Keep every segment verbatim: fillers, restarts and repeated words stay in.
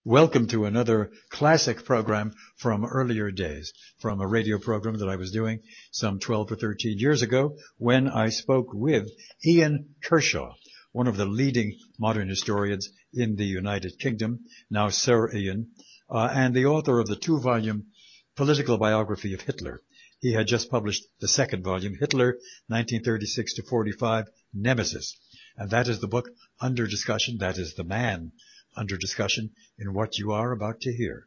Welcome to another classic program from earlier days, from a radio program that I was doing some twelve or thirteen years ago when I spoke with Ian Kershaw, one of the leading modern historians in the United Kingdom, now Sir Ian, uh, and the author of the two-volume political biography of Hitler. He had just published the second volume, Hitler, nineteen thirty-six to forty-five, Nemesis. And that is the book under discussion. That is the man under discussion in what you are about to hear.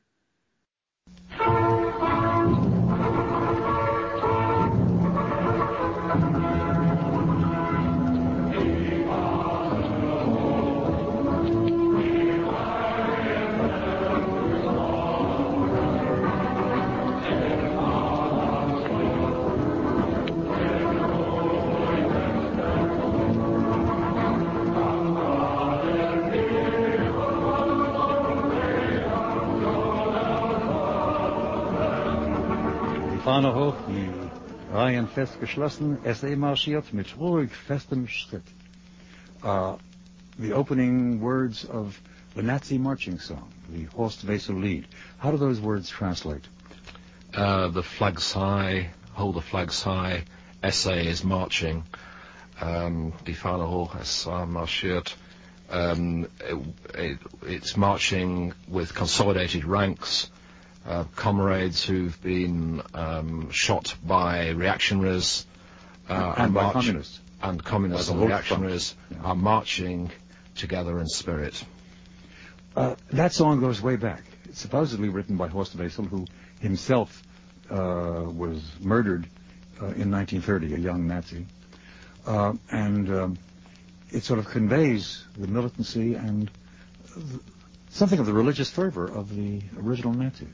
Fahne hoch, die Reihen fest geschlossen, S E marschiert mit ruhig festem Schritt. Uh, the opening words of the Nazi marching song, the Horst Wessel Lied. How do those words translate? Uh, the flag's high, hold the flags high, S A is marching, um, die Fahne hoch, S A marschiert. Um, it, it, it's marching with consolidated ranks. Uh, comrades who've been um, shot by reactionaries uh, and, and by march- communists and communists and reactionaries yeah. are marching together in spirit. Uh, that song goes way back. It's supposedly written by Horst Wessel, who himself uh, was murdered uh, in nineteen thirty, a young Nazi, uh, and um, it sort of conveys the militancy and th- something of the religious fervor of the original Nazis.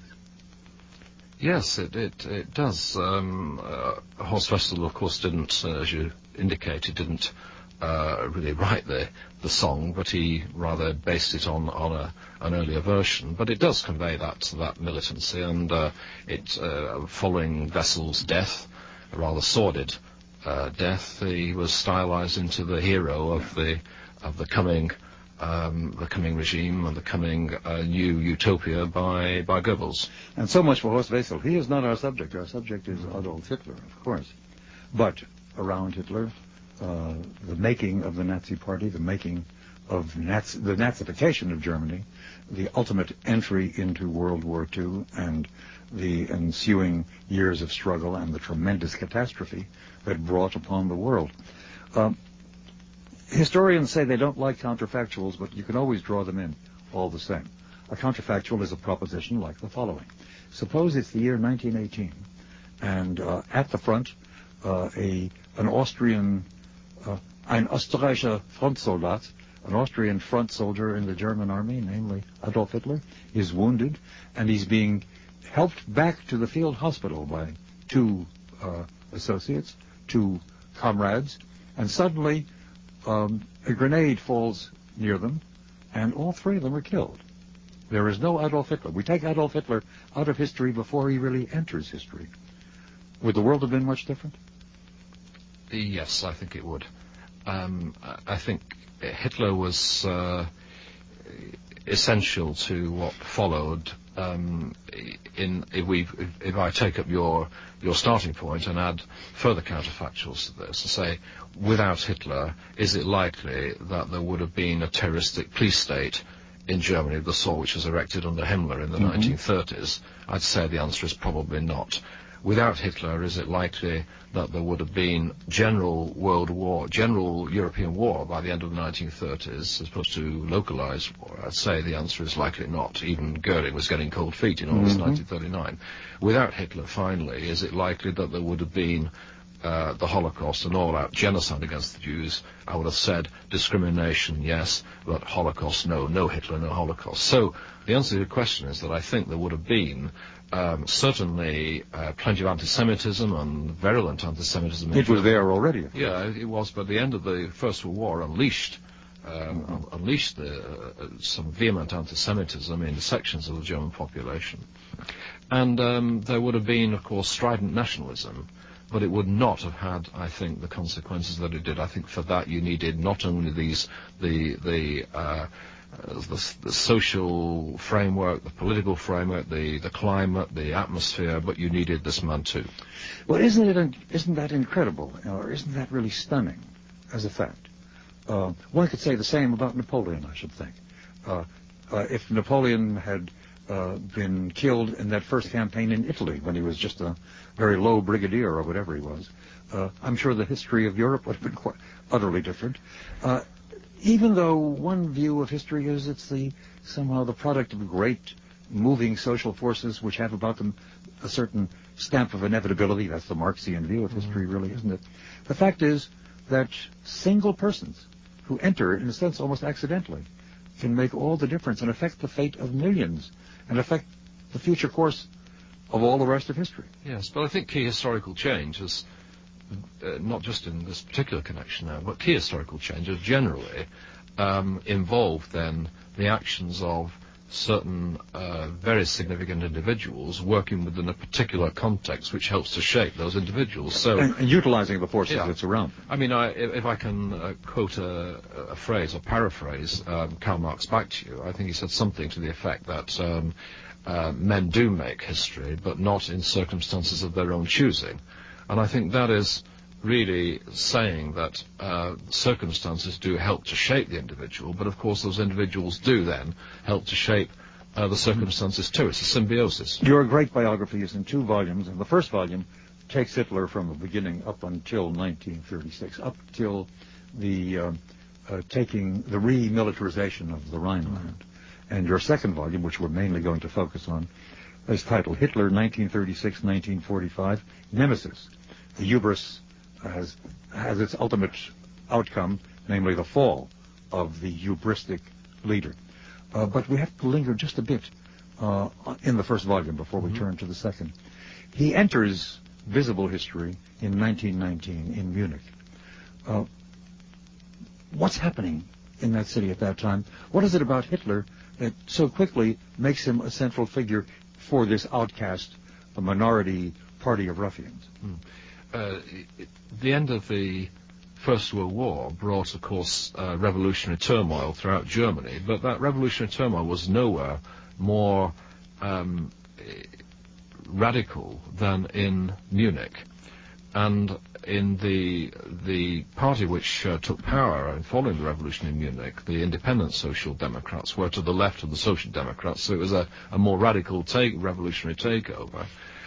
Yes, it it, it does. Um, uh, Horst Wessel, of course, didn't, uh, as you indicated, didn't uh, really write the the song, but he rather based it on on a, an earlier version. But it does convey that that militancy, and uh, it uh, following Wessel's death, a rather sordid uh, death, he was stylized into the hero of the of the coming. Um, the coming regime and the coming uh, new utopia by, by Goebbels. And so much for Horst Wessel. He is not our subject. Our subject is Adolf Hitler, of course. But around Hitler, uh, the making of the Nazi Party, the making of Nazi, the Nazification of Germany, the ultimate entry into World War Two, and the ensuing years of struggle and the tremendous catastrophe that brought upon the world. Um, Historians say they don't like counterfactuals, but you can always draw them in all the same. A counterfactual is a proposition like the following. Suppose it's the year nineteen eighteen, and uh, at the front, uh, a an Austrian, uh, ein Österreichischer Frontsoldat, an Austrian front soldier in the German army, namely Adolf Hitler, is wounded, and he's being helped back to the field hospital by two uh, associates, two comrades, and suddenly Um, a grenade falls near them, and all three of them are killed. There is no Adolf Hitler. We take Adolf Hitler out of history before he really enters history. Would the world have been much different? Yes, I think it would. Um, I think Hitler was uh, essential to what followed. Um, in if we if I take up your your starting point and add further counterfactuals to this and say, without Hitler, is it likely that there would have been a terroristic police state in Germany, the sort which was erected under Himmler in the mm-hmm. nineteen thirties? I'd say the answer is probably not. Without Hitler, is it likely that there would have been general world war, general European war by the end of the nineteen thirties, as opposed to localized war? I'd say the answer is likely not. Even Goering was getting cold feet in August mm-hmm. nineteen thirty-nine. Without Hitler, finally, is it likely that there would have been uh, the Holocaust, an all-out genocide against the Jews? I would have said discrimination, yes, but Holocaust, no. No Hitler, no Holocaust. So the answer to your question is that I think there would have been Um, certainly uh, plenty of anti-Semitism and virulent anti-Semitism. It was there already. Yeah, it was, but the end of the First World War unleashed um, mm-hmm. unleashed the, uh, some vehement anti-Semitism in sections of the German population. And um, there would have been, of course, strident nationalism, but it would not have had, I think, the consequences that it did. I think for that you needed not only these the the uh, uh, the, the social framework, the political framework, the, the climate, the atmosphere, but you needed this man too. Well, isn't it? Isn't that incredible, or isn't that really stunning, as a fact? Uh, one could say the same about Napoleon, I should think. Uh, uh, if Napoleon had uh, been killed in that first campaign in Italy, when he was just a very low brigadier or whatever he was, uh, I'm sure the history of Europe would have been quite utterly different. Uh, even though one view of history is it's the somehow the product of great moving social forces which have about them a certain stamp of inevitability. That's the Marxian view of history, really, isn't it? The fact is that single persons who enter, in a sense, almost accidentally, can make all the difference and affect the fate of millions and affect the future course of all the rest of history. Yes, but I think key historical change is, uh, not just in this particular connection now, but key historical changes generally um, involve then the actions of certain uh, very significant individuals working within a particular context which helps to shape those individuals. So, and, and utilizing the forces yeah. that surround them. I mean, I, if, if I can uh, quote a, a phrase or paraphrase um, Karl Marx back to you, I think he said something to the effect that um, uh, men do make history, but not in circumstances of their own choosing. And I think that is really saying that uh, circumstances do help to shape the individual, but of course those individuals do then help to shape uh, the circumstances too. It's a symbiosis. Your great biography is in two volumes, and the first volume takes Hitler from the beginning up until nineteen thirty-six, up till the uh, uh, taking the remilitarization of the Rhineland. Mm-hmm. And your second volume, which we're mainly going to focus on, is titled Hitler nineteen thirty-six to nineteen forty-five, Nemesis. The hubris has has its ultimate outcome, namely the fall of the hubristic leader. Uh, but we have to linger just a bit uh, in the first volume before we mm-hmm. turn to the second. He enters visible history in nineteen nineteen in Munich. Uh, what's happening in that city at that time? What is it about Hitler that so quickly makes him a central figure for this outcast, a minority party of ruffians? Mm. Uh, the end of the First World War brought, of course, uh, revolutionary turmoil throughout Germany, but that revolutionary turmoil was nowhere more um, radical than in Munich. And in the the party which uh, took power in following the revolution in Munich, the Independent Social Democrats were to the left of the Social Democrats, so it was a, a more radical take, revolutionary takeover.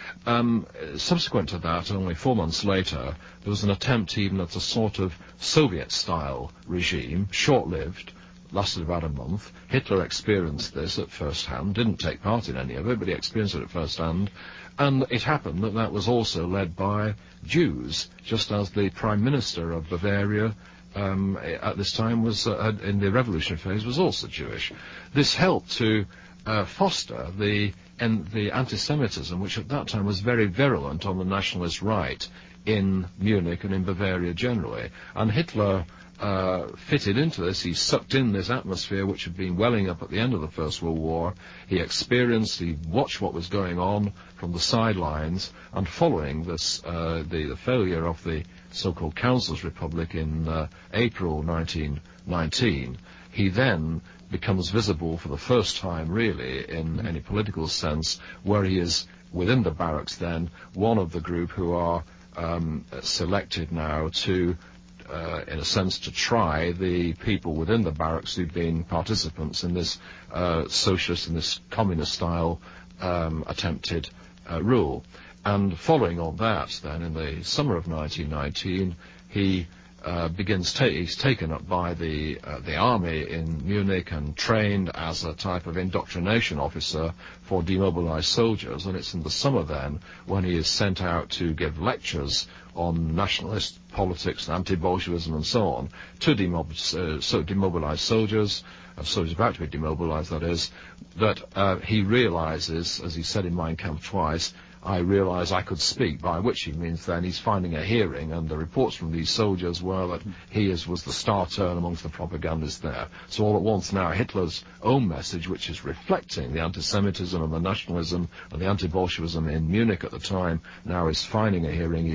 Um, subsequent to that, only four months later, there was an attempt even at a sort of Soviet-style regime, short-lived, lasted about a month. Hitler experienced this at first hand, didn't take part in any of it, but he experienced it at first hand. And it happened that that was also led by Jews, just as the Prime Minister of Bavaria um, at this time was, uh, in the revolutionary phase, was also Jewish. This helped to uh, foster the and the anti-Semitism, which at that time was very virulent on the nationalist right in Munich and in Bavaria generally. And Hitler uh, fitted into this. He sucked in this atmosphere which had been welling up at the end of the First World War. He experienced, he watched what was going on from the sidelines, and following this, uh, the, the failure of the so-called Council's Republic in uh, April nineteen nineteen, he then becomes visible for the first time, really, in any political sense, where he is, within the barracks then, one of the group who are um, selected now to, uh, in a sense, to try the people within the barracks who've been participants in this uh, socialist and this communist-style um, attempted uh, rule. And following on that, then, in the summer of nineteen nineteen, he Uh, begins, ta- he's taken up by the uh, the army in Munich and trained as a type of indoctrination officer for demobilized soldiers. And it's in the summer then when he is sent out to give lectures on nationalist politics, anti-Bolshevism and so on to demob- uh, so demobilized soldiers, uh, soldiers about to be demobilized, that is, that uh, he realizes, as he said in Mein Kampf twice, I realised I could speak, by which he means then he's finding a hearing, and the reports from these soldiers were that he is, was the star turn amongst the propagandists there. So all at once now Hitler's own message, which is reflecting the anti-Semitism and the nationalism and the anti-Bolshevism in Munich at the time, now is finding a hearing. He is stating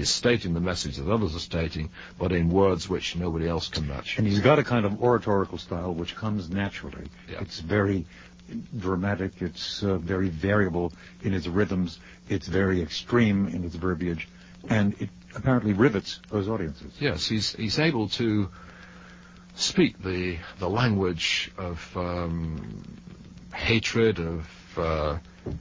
stating the message that others are stating, but in words which nobody else can match. And he's got a kind of oratorical style which comes naturally. Yeah. It's very dramatic. It's uh, very variable in its rhythms. It's very extreme in its verbiage, and it apparently rivets those audiences. Yes, he's he's able to speak the the language of um, hatred, of uh,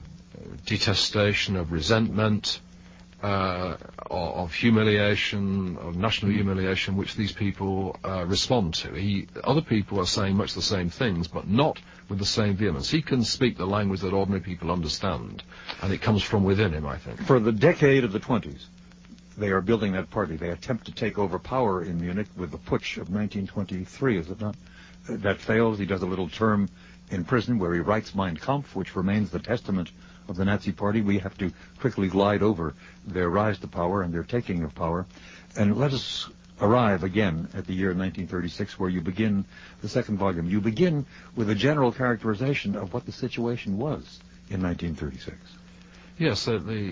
detestation, of resentment, uh, of humiliation, of national humiliation, which these people uh, respond to. He, other people are saying much the same things, but not with the same vehemence. He can speak the language that ordinary people understand, and it comes from within him, I think. For the decade of the twenties, they are building that party. They attempt to take over power in Munich with the putsch of nineteen twenty-three, is it not? Uh, that fails. He does a little term in prison where he writes Mein Kampf, which remains the testament of the Nazi Party. We have to quickly glide over their rise to power and their taking of power. And let us arrive again at the year nineteen thirty-six, where you begin the second volume. You begin with a general characterization of what the situation was in nineteen thirty-six. Yes, uh, the...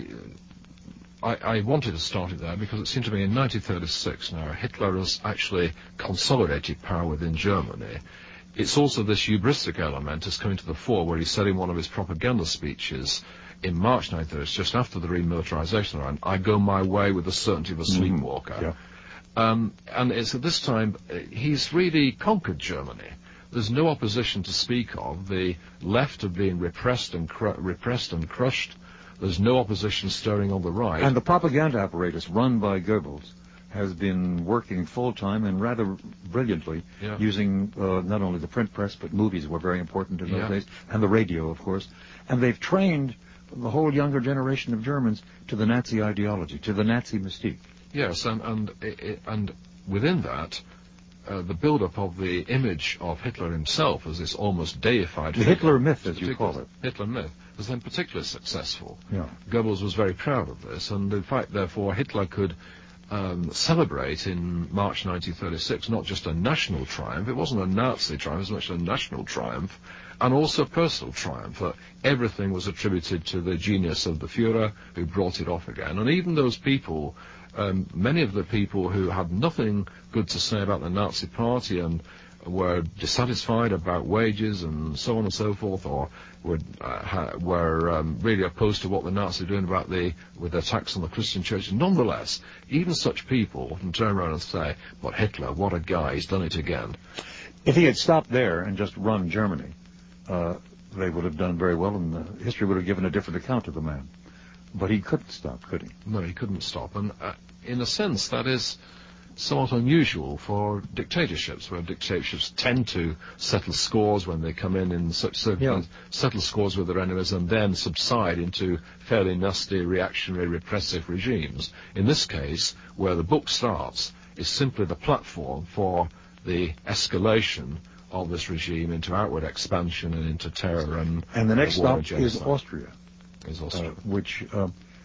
I, I wanted to start it there because it seemed to me in nineteen thirty-six now Hitler has actually consolidated power within Germany. It's also this hubristic element is coming to the fore, where he said in one of his propaganda speeches in March nineteen thirty-six, just after the remilitarization round, I go my way with the certainty of a sleepwalker. Mm, yeah. Um, and it's at this time uh, he's really conquered Germany. There's no opposition to speak of. The left have been repressed and cru- repressed and crushed. There's no opposition stirring on the right. And the propaganda apparatus run by Goebbels has been working full-time and rather brilliantly, yeah. using uh, not only the print press, but movies were very important in those yeah. days, and the radio, of course. And they've trained the whole younger generation of Germans to the Nazi ideology, to the Nazi mystique. Yes, and and, and within that, uh, the build-up of the image of Hitler himself as this almost deified The figure, Hitler myth, as you call it. Hitler myth, was then particularly successful. Yeah. Goebbels was very proud of this, and in fact, therefore, Hitler could um, celebrate in March nineteen thirty-six not just a national triumph, it wasn't a Nazi triumph, as much as a national triumph, and also a personal triumph. Uh, everything was attributed to the genius of the Führer, who brought it off again. And even those people, um, many of the people who had nothing good to say about the Nazi Party and were dissatisfied about wages and so on and so forth, or were, uh, ha, were um, really opposed to what the Nazis were doing about the with their attacks on the Christian church. Nonetheless, even such people often turn around and say, "But Hitler, what a guy! He's done it again." If he had stopped there and just run Germany, uh, they would have done very well, and uh, history would have given a different account of the man. But he couldn't stop, could he? No, he couldn't stop, and uh, in a sense, that is somewhat unusual for dictatorships, where dictatorships tend to settle scores when they come in in such circumstances, yeah. settle scores with their enemies, and then subside into fairly nasty, reactionary, repressive regimes. In this case, where the book starts, is simply the platform for the escalation of this regime into outward expansion and into terror and and the next stop stop is Austria, is Austria, uh, which uh,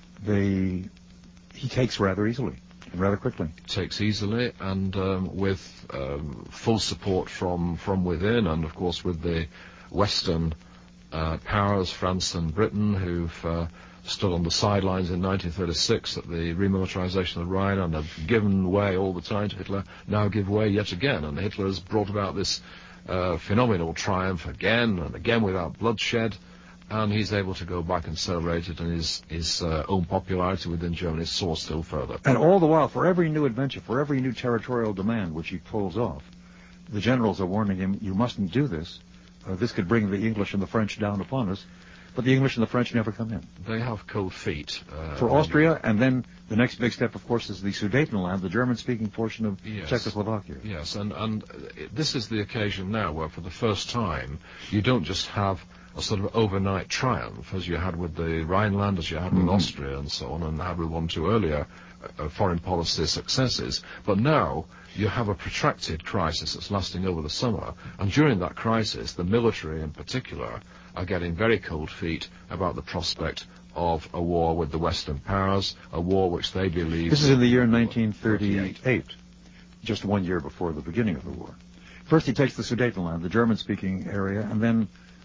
they he takes rather easily. Rather quickly. Takes easily, and um, with um, full support from, from within, and of course with the Western uh, powers, France and Britain, who've uh, stood on the sidelines in nineteen thirty-six at the remilitarization of the Rhine and have given way all the time to Hitler, now give way yet again. And Hitler has brought about this uh, phenomenal triumph again and again without bloodshed. And he's able to go back and celebrate it, and his, his uh, own popularity within Germany soars still further. And all the while, for every new adventure, for every new territorial demand which he pulls off, the generals are warning him, you mustn't do this. Uh, this could bring the English and the French down upon us. But the English and the French never come in. They have cold feet. Uh, for Austria, and then the next big step, of course, is the Sudetenland, the German-speaking portion of yes. Czechoslovakia. Yes, and, and this is the occasion now where, for the first time, you don't just have a sort of overnight triumph, as you had with the Rhineland, as you had with mm-hmm. Austria and so on, and had with one or two earlier uh, foreign policy successes. But now you have a protracted crisis that's lasting over the summer, and during that crisis, the military in particular are getting very cold feet about the prospect of a war with the Western powers, a war which they believe... This is in the year nineteen thirty-eight, just one year before the beginning of the war. First he takes the Sudetenland, the German-speaking area, and then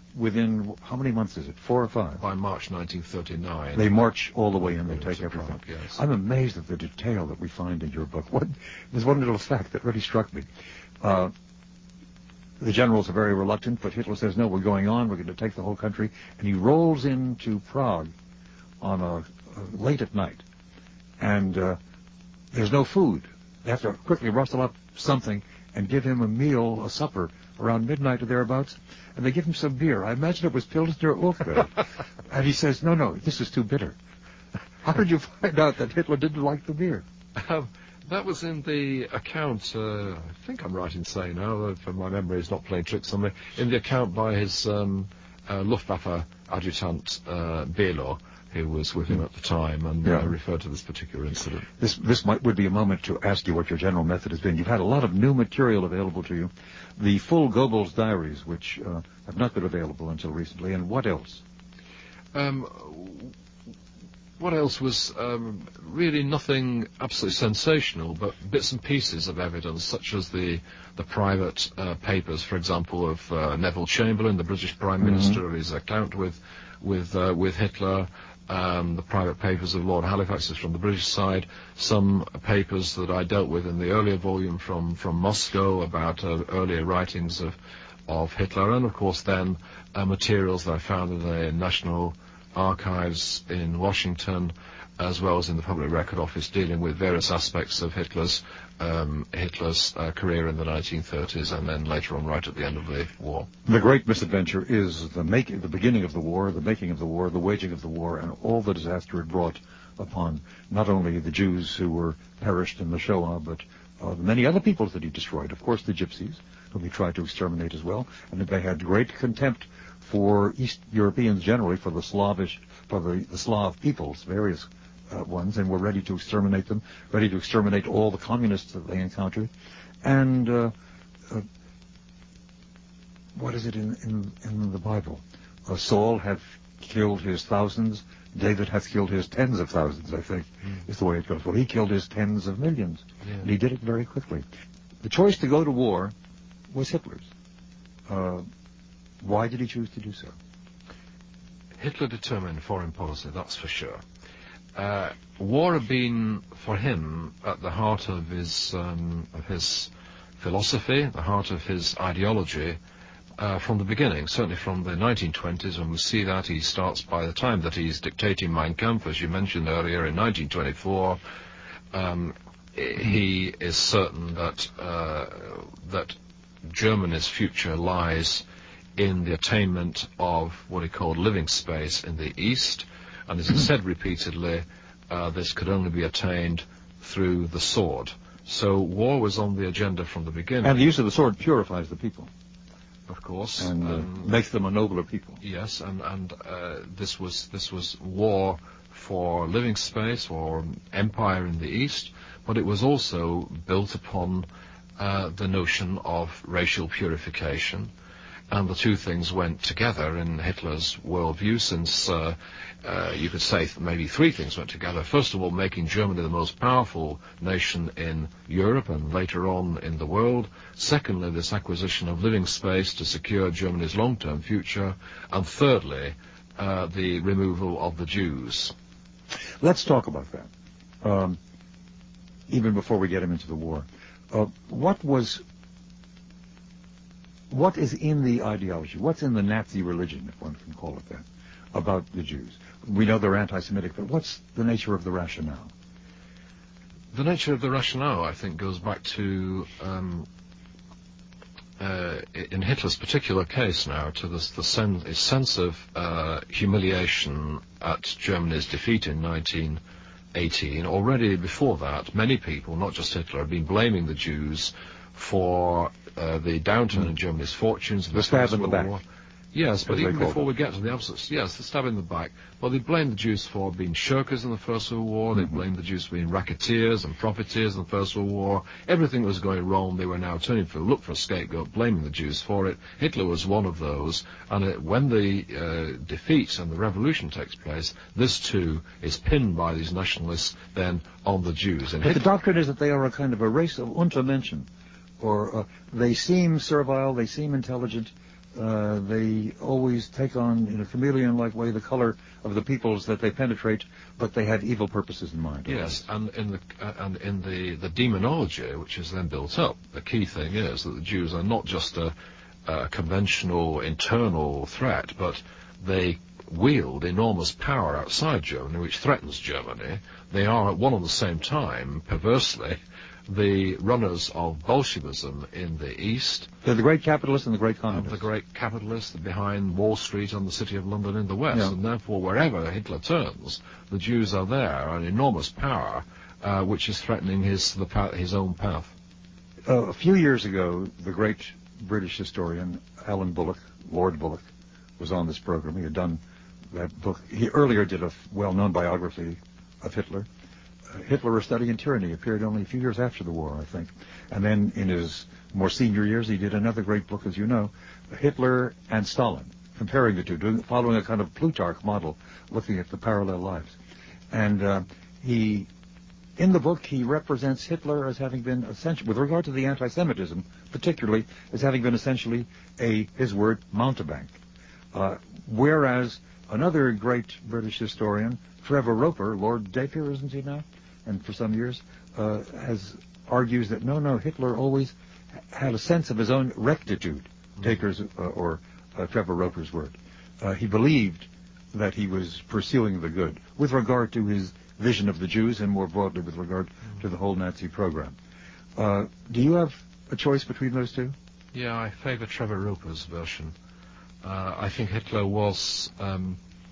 within, how many months is it? Four or five? By March nineteen thirty-nine. They march all the way in, they Into take everything. Prague, yes. I'm amazed at the detail that we find in your book. What, there's one little fact that really struck me. Uh, the generals are very reluctant, but Hitler says, no, we're going on, we're going to take the whole country. And he rolls into Prague on a, uh, late at night. And uh, there's no food. They have to quickly rustle up something and give him a meal, a supper, around midnight or thereabouts. And they give him some beer. I imagine it was Pilsner Urquell. And he says, no, no, this is too bitter. How did you find out that Hitler didn't like the beer? Um, that was in the account, uh, I think I'm right in saying now, if my memory is not playing tricks on me, in the account by his um, uh, Luftwaffe adjutant, uh, Belo, who was with him at the time, and yeah. uh, referred to this particular incident. This this might, would be a moment to ask you what your general method has been. You've had a lot of new material available to you. The full Goebbels diaries, which uh, have not been available until recently, and what else? Um, what else was um, really nothing absolutely sensational, but bits and pieces of evidence, such as the the private uh, papers, for example, of uh, Neville Chamberlain, the British Prime Mm-hmm. Minister, of his account with with uh, with Hitler. Um, the private papers of Lord Halifax is from the British side. Some papers that I dealt with in the earlier volume from, from Moscow about uh, earlier writings of, of Hitler, and of course then uh, materials that I found in the National Archives in Washington, as well as in the Public Record Office, dealing with various aspects of Hitler's um, Hitler's uh, career in the nineteen thirties, and then later on, right at the end of the war. The great misadventure is the making, the beginning of the war, the making of the war, the waging of the war, and all the disaster it brought upon not only the Jews who were perished in the Shoah, but uh, the many other peoples that he destroyed. Of course, the Gypsies, whom he tried to exterminate as well, and they had great contempt for East Europeans generally, for the Slavish, for the, the Slav peoples, various uh, ones, and were ready to exterminate them, ready to exterminate all the communists that they encountered. And uh, uh, what is it in, in, in the Bible? Uh, Saul hath killed his thousands, David hath killed his tens of thousands, I think, mm. is the way it goes. Well, he killed his tens of millions, yeah. and he did it very quickly. The choice to go to war was Hitler's. Uh, why did he choose to do so? Hitler determined foreign policy, that's for sure. Uh, war had been, for him, at the heart of his um, of his philosophy, at the heart of his ideology, uh, from the beginning, certainly from the nineteen twenties, when we see that he starts by the time that he's dictating Mein Kampf, as you mentioned earlier, in nineteen twenty-four, um, he is certain that uh, that Germany's future lies in the attainment of what he called living space in the East, and as he said repeatedly, uh, this could only be attained through the sword. So war was on the agenda from the beginning. And the use of the sword purifies the people. Of course. And uh, um, makes them a nobler people. Yes, and, and uh, this was this was war for living space, or empire in the East, but it was also built upon uh, the notion of racial purification. And the two things went together in Hitler's worldview, since uh, uh, you could say th- maybe three things went together. First of all, making Germany the most powerful nation in Europe and later on in the world. Secondly, this acquisition of living space to secure Germany's long-term future. And thirdly, uh, the removal of the Jews. Let's talk about that, um, even before we get him into the war. Uh, what was... What is in the ideology, what's in the Nazi religion, if one can call it that, about the Jews? We know they're anti-Semitic, but what's the nature of the rationale? The nature of the rationale, I think, goes back to, um, uh, in Hitler's particular case now, to this, the sen- sense of uh, humiliation at Germany's defeat in nineteen eighteen. Already before that, many people, not just Hitler, have been blaming the Jews for uh, the downturn mm. in Germany's fortunes. The stab in the back. War. Yes, but even before it. we get to the absolute, yes, the stab in the back. Well, they blamed the Jews for being shirkers in the First World War. They mm-hmm. blamed the Jews for being racketeers and profiteers in the First World War. Everything was going wrong. They were now turning for look for a scapegoat, blaming the Jews for it. Hitler was one of those. And it, when the uh, defeat and the revolution takes place, this too is pinned by these nationalists then on the Jews. And but Hitler, the doctrine is that they are a kind of a race of Untermenschen. Or uh, they seem servile, they seem intelligent, uh, they always take on, in a chameleon-like way, the color of the peoples that they penetrate, but they had evil purposes in mind. Yes, and in the uh, and in the, the demonology, which is then built up, the key thing is that the Jews are not just a, a conventional internal threat, but they wield enormous power outside Germany, which threatens Germany. They are at one and the same time, perversely, the runners of Bolshevism in the East. They're the great capitalists and the great communists. And the great capitalists behind Wall Street and the City of London in the West. Yeah. And therefore, wherever Hitler turns, the Jews are there, an enormous power, uh, which is threatening his, the pa- his own path. Uh, a few years ago, the great British historian, Alan Bullock, Lord Bullock, was on this program. He had done that book. He earlier did a well-known biography of Hitler. Uh, Hitler, A Study in Tyranny, appeared only a few years after the war, I think. And then in his more senior years, he did another great book, as you know, Hitler and Stalin, comparing the two, doing, following a kind of Plutarch model, looking at the parallel lives. And uh, he, in the book, he represents Hitler as having been essentially, with regard to the anti-Semitism, particularly, as having been essentially a, his word, mountebank. Uh, whereas another great British historian, Trevor Roper, Lord Daypier, isn't he now? And for some years, uh, has argues that no, no, Hitler always had a sense of his own rectitude, mm-hmm. Taker's uh, or uh, Trevor Roper's word. Uh, he believed that he was pursuing the good with regard to his vision of the Jews and more broadly with regard mm-hmm. to the whole Nazi program. Uh, do you have a choice between those two? Yeah, I favor Trevor Roper's version. Uh, I think Hitler was, um,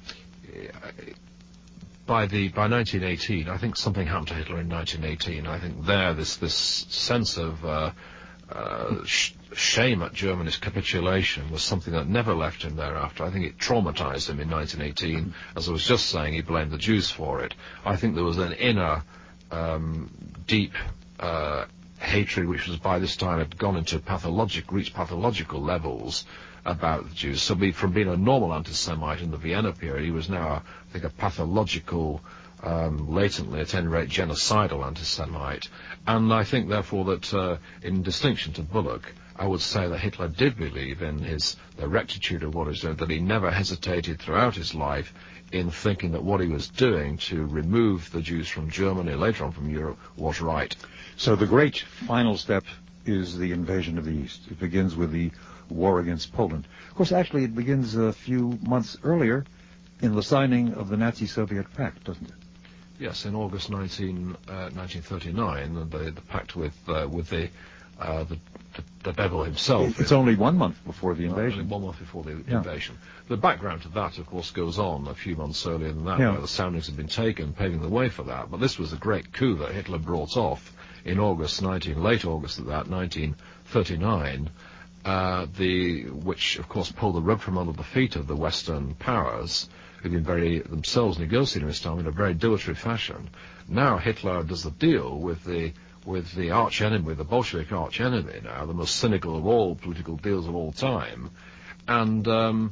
by the by nineteen eighteen, I think something happened to Hitler in nineteen eighteen. I think there, this this sense of uh, uh, sh- shame at Germany's capitulation was something that never left him thereafter. I think it traumatized him in nineteen eighteen. As I was just saying, he blamed the Jews for it. I think there was an inner, um, deep uh, hatred, which was by this time had gone into pathologic, reached pathological levels about the Jews. So be, from being a normal anti-Semite in the Vienna period, he was now, I think, a pathological, um, latently, at any rate, genocidal anti-Semite. And I think, therefore, that uh, in distinction to Bullock, I would say that Hitler did believe in his the rectitude of what he was doing, that he never hesitated throughout his life in thinking that what he was doing to remove the Jews from Germany, later on from Europe, was right. So the great final step is the invasion of the East. It begins with the war against Poland. Of course, actually, it begins a few months earlier in the signing of the Nazi-Soviet pact, doesn't it? Yes, in August nineteen thirty-nine, the, the pact with uh, with the, uh, the the the devil himself. It's only one month before the invasion. Only one month before the yeah. invasion. The background to that, of course, goes on a few months earlier than that, yeah. where the soundings had been taken, paving the way for that. But this was a great coup that Hitler brought off in August nineteen, late August of that, nineteen thirty-nine. Uh, the which, of course, pulled the rug from under the feet of the Western powers, who'd been very themselves negotiating this time in a very dilatory fashion. Now Hitler does the deal with the with the arch enemy, with the Bolshevik arch enemy. Now the most cynical of all political deals of all time, and um,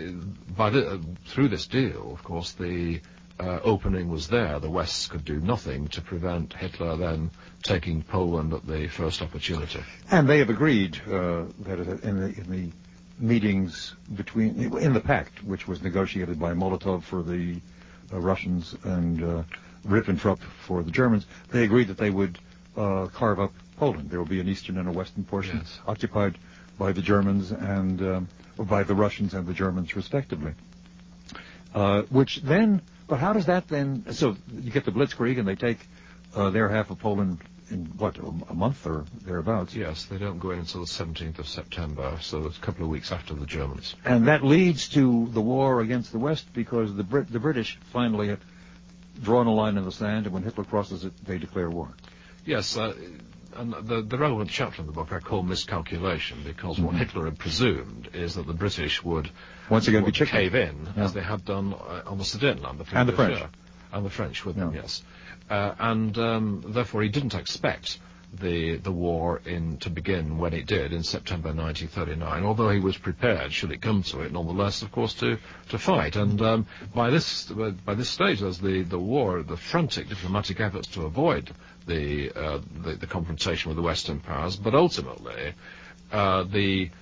by the, uh, through this deal, of course, the uh, opening was there. The West could do nothing to prevent Hitler then taking Poland at the first opportunity. And they have agreed uh, that in the, in the meetings between, in the pact, which was negotiated by Molotov for the uh, Russians and uh, Ribbentrop for the Germans, they agreed that they would uh, carve up Poland. There will be an eastern and a western portion yes. occupied by the Germans and um, or by the Russians and the Germans respectively. Uh, which then, but how does that then, so you get the Blitzkrieg and they take uh, their half of Poland in, what, a month or thereabouts? Yes, they don't go in until the seventeenth of September, so it's a couple of weeks after the Germans. And that leads to the war against the West because the Brit- the British finally have drawn a line in the sand, and when Hitler crosses it, they declare war. Yes, uh, and the, the relevant chapter in the book I call Miscalculation, because mm-hmm. what Hitler had presumed is that the British would once again would be cave in, yeah. as they had done uh, on the Sudetenland. The and the French. Year. And the French with yeah. them, yes. Uh, and um, therefore he didn't expect the the war in to begin when it did in September nineteen thirty-nine, although he was prepared, should it come to it, nonetheless, of course, to, to fight. And um, by this by this stage, as the, the war, the frantic diplomatic efforts to avoid the, uh, the the confrontation with the Western powers, but ultimately uh, the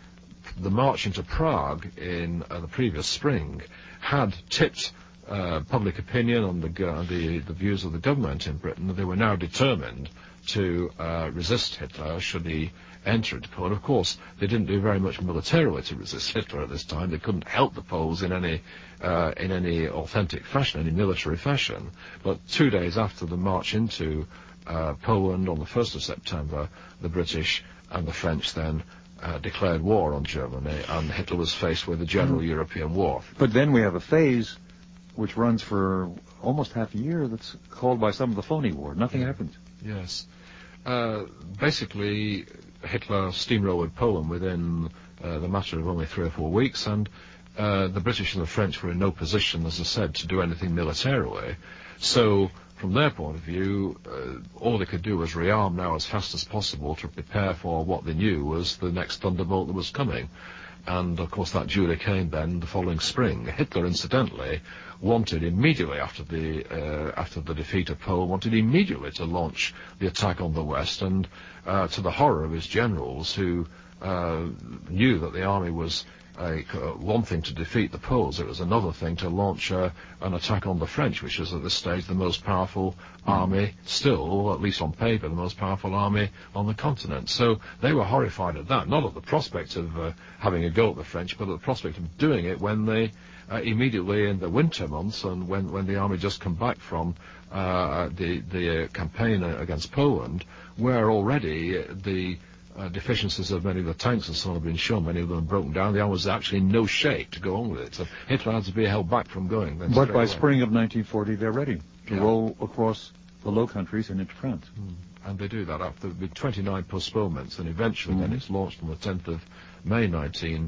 the march into Prague in uh, the previous spring had tipped uh, public opinion on the, uh, the the views of the government in Britain, that they were now determined to uh, resist Hitler should he enter into Poland. Of course, they didn't do very much militarily to resist Hitler at this time. They couldn't help the Poles in any uh, in any authentic fashion, any military fashion. But two days after the march into uh, Poland on the first of September, the British and the French then uh, declared war on Germany, and Hitler was faced with a general mm. European war. But then we have a phase which runs for almost half a year that's called by some of the phony war. Nothing yeah. happened. Yes. Uh, basically, Hitler steamrolled Poland within uh, the matter of only three or four weeks, and uh, the British and the French were in no position, as I said, to do anything militarily. So, from their point of view, uh, all they could do was rearm now as fast as possible to prepare for what they knew was the next thunderbolt that was coming. And, of course, that duly came then the following spring. Hitler, incidentally, wanted immediately after the uh, after the defeat of Poland, wanted immediately to launch the attack on the West, and uh, to the horror of his generals, who uh, knew that the army was uh, one thing to defeat the Poles, it was another thing to launch uh, an attack on the French, which is at this stage the most powerful army still, or at least on paper, the most powerful army on the continent. So they were horrified at that, not at the prospect of uh, having a go at the French, but at the prospect of doing it when they uh, immediately in the winter months, and when, when the army just come back from uh, the, the uh, campaign against Poland, where already the Uh, deficiencies of many of the tanks and so on have been shown, many of them broken down. The army was actually in no shape to go on with it. So Hitler had to be held back from going. But by away. spring of nineteen forty, they're ready to yeah. roll across the Low Countries and into France. Mm. And they do that after with twenty-nine postponements, and eventually mm. then it's launched on the tenth of May nineteen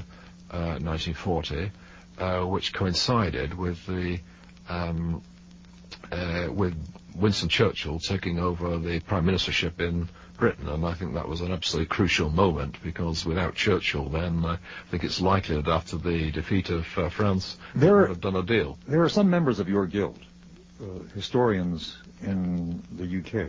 forty, uh, which coincided with the um, uh, with Winston Churchill taking over the prime ministership in Britain, and I think that was an absolutely crucial moment, because without Churchill then uh, I think it's likely that after the defeat of uh, France they would have done a deal. There are some members of your guild, uh, historians in the U K,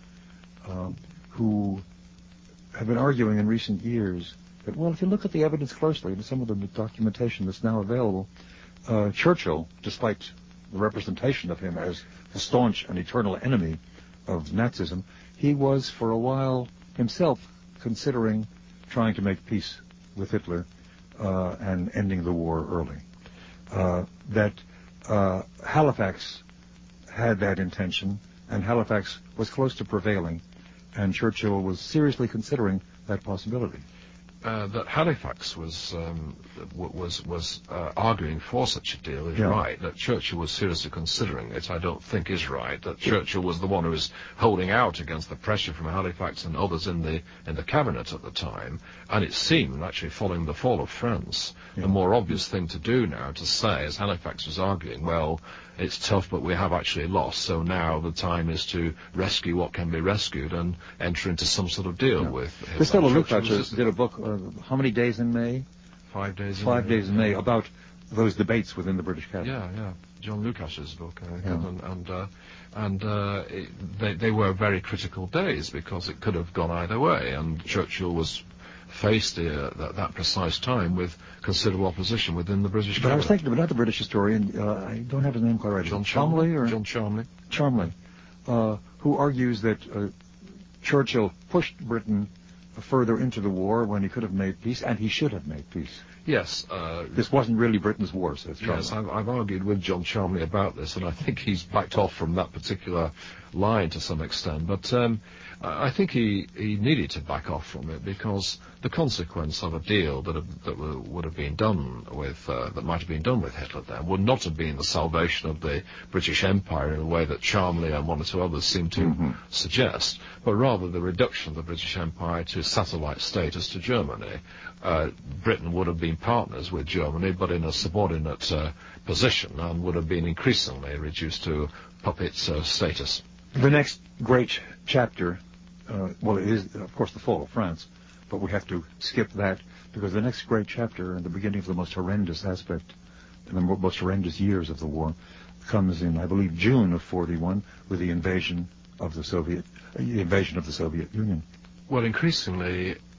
uh, who have been arguing in recent years that, well, if you look at the evidence closely and some of the documentation that's now available, uh, Churchill, despite the representation of him as the staunch and eternal enemy of Nazism, he was for a while himself considering trying to make peace with Hitler uh, and ending the war early. Uh, that uh, Halifax had that intention, and Halifax was close to prevailing, and Churchill was seriously considering that possibility. Uh, that Halifax was um, w- was was uh, arguing for such a deal is yeah. right. That Churchill was seriously considering it, I don't think is right. That Churchill was the one who was holding out against the pressure from Halifax and others in the in the cabinet at the time. And it seemed, actually, following the fall of France, yeah. the more obvious thing to do now to say, as Halifax was arguing, well, it's tough, but we have actually lost. So now the time is to rescue what can be rescued and enter into some sort of deal yeah. with. This fellow Lukács did a book. Uh, how many days in May? Five days. Five in May. days in May about those debates within the British cabinet. Yeah, yeah. John Lukács's book, uh, yeah. and and, uh, and uh, it, they they were very critical days, because it could have gone either way, and Churchill was faced uh, at that precise time with considerable opposition within the British but cabinet. I was thinking of another British historian, uh, I don't have his name quite right. John Cholmondeley? Or? John Cholmondeley. Cholmondeley, uh, who argues that uh, Churchill pushed Britain further into the war when he could have made peace, and he should have made peace. Yes. Uh, this wasn't really Britain's war, says Cholmondeley. Yes, I've, I've argued with John Cholmondeley about this, and I think he's backed off from that particular line to some extent. But um, I think he, he needed to back off from it, because the consequence of a deal that, have, that would have been done with, uh, that might have been done with Hitler then, would not have been the salvation of the British Empire in a way that Cholmondeley and one or two others seem to mm-hmm. suggest, but rather the reduction of the British Empire to satellite status to Germany. Uh, Britain would have been partners with Germany, but in a subordinate uh, position, and would have been increasingly reduced to puppet uh, status. The next great chapter, uh, well, it is, of course, the fall of France, but we have to skip that, because the next great chapter, and the beginning of the most horrendous aspect, and the most horrendous years of the war, comes in, I believe, June of forty-one, with the invasion of the Soviet, uh, the invasion of the Soviet Union. Well, increasingly,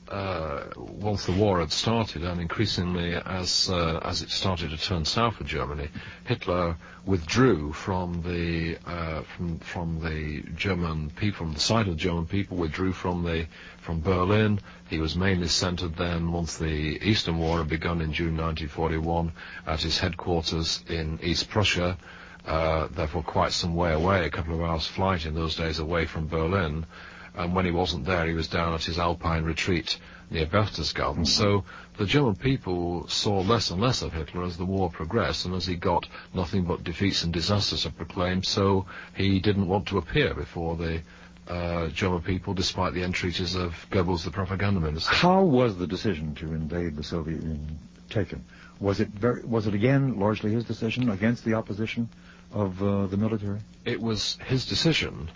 uh, once the war had started, and increasingly as uh, as it started to turn south for Germany, Hitler withdrew from the uh, from from the German people, from the side of the German people, withdrew from the from Berlin. He was mainly centred then, once the Eastern War had begun in June nineteen forty-one, at his headquarters in East Prussia. Uh, therefore, quite some way away, a couple of hours' flight in those days away from Berlin. And when he wasn't there, he was down at his Alpine retreat near Berchtesgaden. So the German people saw less and less of Hitler as the war progressed, and as he got nothing but defeats and disasters to proclaim, so he didn't want to appear before the uh, German people, despite the entreaties of Goebbels, the propaganda minister. How was the decision to invade the Soviet Union taken? Was it very, was it again largely his decision against the opposition of uh, the military? It was his decision,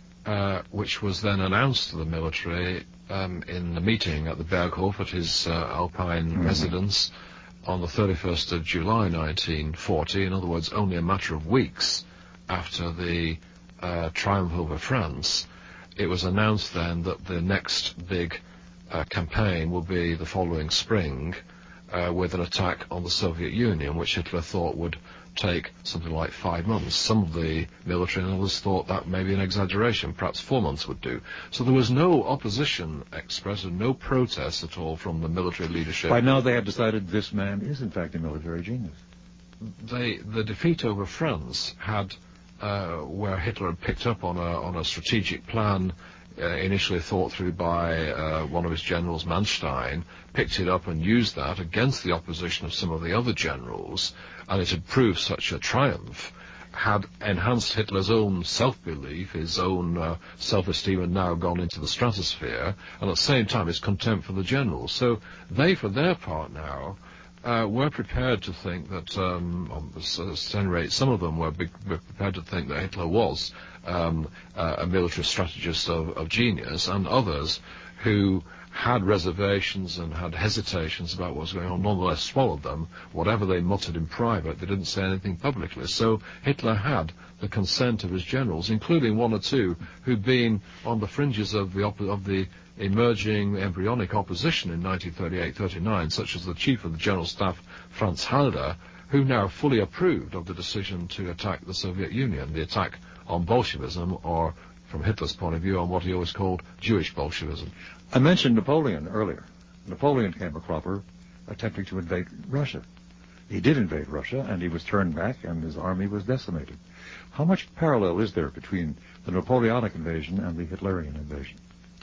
uh, which was then announced to the military um, in the meeting at the Berghof at his uh, Alpine mm-hmm. residence on the thirty-first of July nineteen forty, in other words, only a matter of weeks after the uh, triumph over France. It was announced then that the next big uh, campaign will be the following spring, uh, with an attack on the Soviet Union, which Hitler thought would take something like five months. Some of the military analysts thought that may be an exaggeration, perhaps four months would do. So there was no opposition expressed and no protest at all from the military leadership. By now they had decided this man is in fact a military genius. They, the defeat over France had, uh, where Hitler had picked up on a, on a strategic plan uh, initially thought through by uh, one of his generals, Manstein, picked it up and used that against the opposition of some of the other generals, and it had proved such a triumph, had enhanced Hitler's own self-belief, his own uh, self-esteem had now gone into the stratosphere, and at the same time his contempt for the generals. So they, for their part now, uh, were prepared to think that, um, at any rate, some of them were, be- were prepared to think that Hitler was um, uh, a military strategist of, of genius, and others who had reservations and had hesitations about what was going on, nonetheless swallowed them. Whatever they muttered in private, they didn't say anything publicly. So Hitler had the consent of his generals, including one or two who'd been on the fringes of the, op- of the emerging embryonic opposition in nineteen thirty-eight thirty-nine, such as the chief of the General Staff, Franz Halder, who now fully approved of the decision to attack the Soviet Union, the attack on Bolshevism, or, from Hitler's point of view, on what he always called Jewish Bolshevism. I mentioned Napoleon earlier. Napoleon came a cropper attempting to invade Russia. He did invade Russia, and he was turned back, and his army was decimated. How much parallel is there between the Napoleonic invasion and the Hitlerian invasion?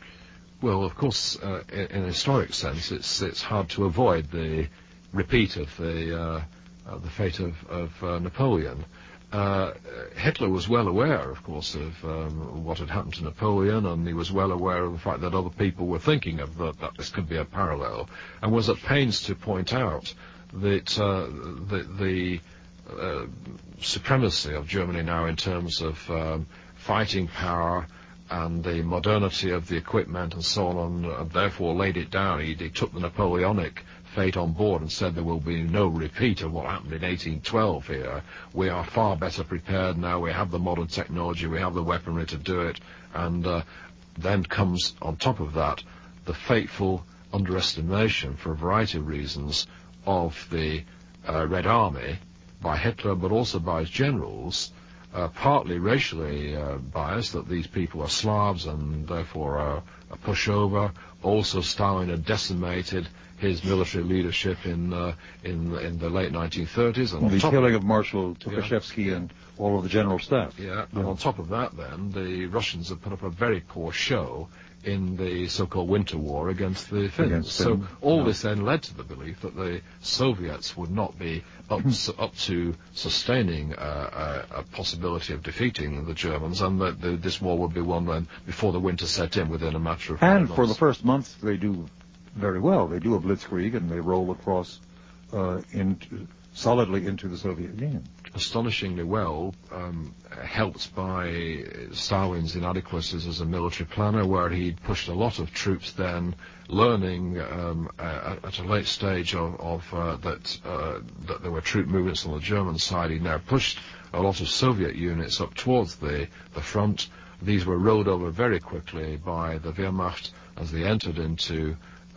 Well, of course, uh, in, in a historic sense, it's it's hard to avoid the repeat of the uh, uh, the fate of, of uh, Napoleon. Uh, Hitler was well aware, of course, of um, what had happened to Napoleon, and he was well aware of the fact that other people were thinking of that, that this could be a parallel, and was at pains to point out that uh, the, the uh, supremacy of Germany now in terms of um, fighting power and the modernity of the equipment and so on, and, and therefore laid it down. He, he took the Napoleonic fate on board and said there will be no repeat of what happened in eighteen twelve here. We are far better prepared now. We have the modern technology. We have the weaponry to do it. And uh, then comes on top of that the fateful underestimation, for a variety of reasons, of the uh, Red Army by Hitler, but also by his generals, uh, partly racially uh, biased, that these people are Slavs and therefore are a pushover. Also, Stalin had decimated his military leadership in uh, in in the late nineteen thirties. And well, the killing of, of Marshal Tukhachevsky yeah. and all of the general staff. Yeah, and yeah. on top of that, then, the Russians have put up a very poor show in the so-called Winter War against the Finns. Against so Finland. all yeah. this then led to the belief that the Soviets would not be up, to, up to sustaining uh, a, a possibility of defeating the Germans, and that the, this war would be won then before the winter set in within a matter of five And months. for the first month, they do very well. They do a blitzkrieg, and they roll across uh, into, solidly into the Soviet Union. Astonishingly well, um, helped by Stalin's inadequacies as a military planner, where he'd pushed a lot of troops then, learning um, uh, at a late stage of, of uh, that, uh, that there were troop movements on the German side. He now pushed a lot of Soviet units up towards the, the front. These were rolled over very quickly by the Wehrmacht as they entered into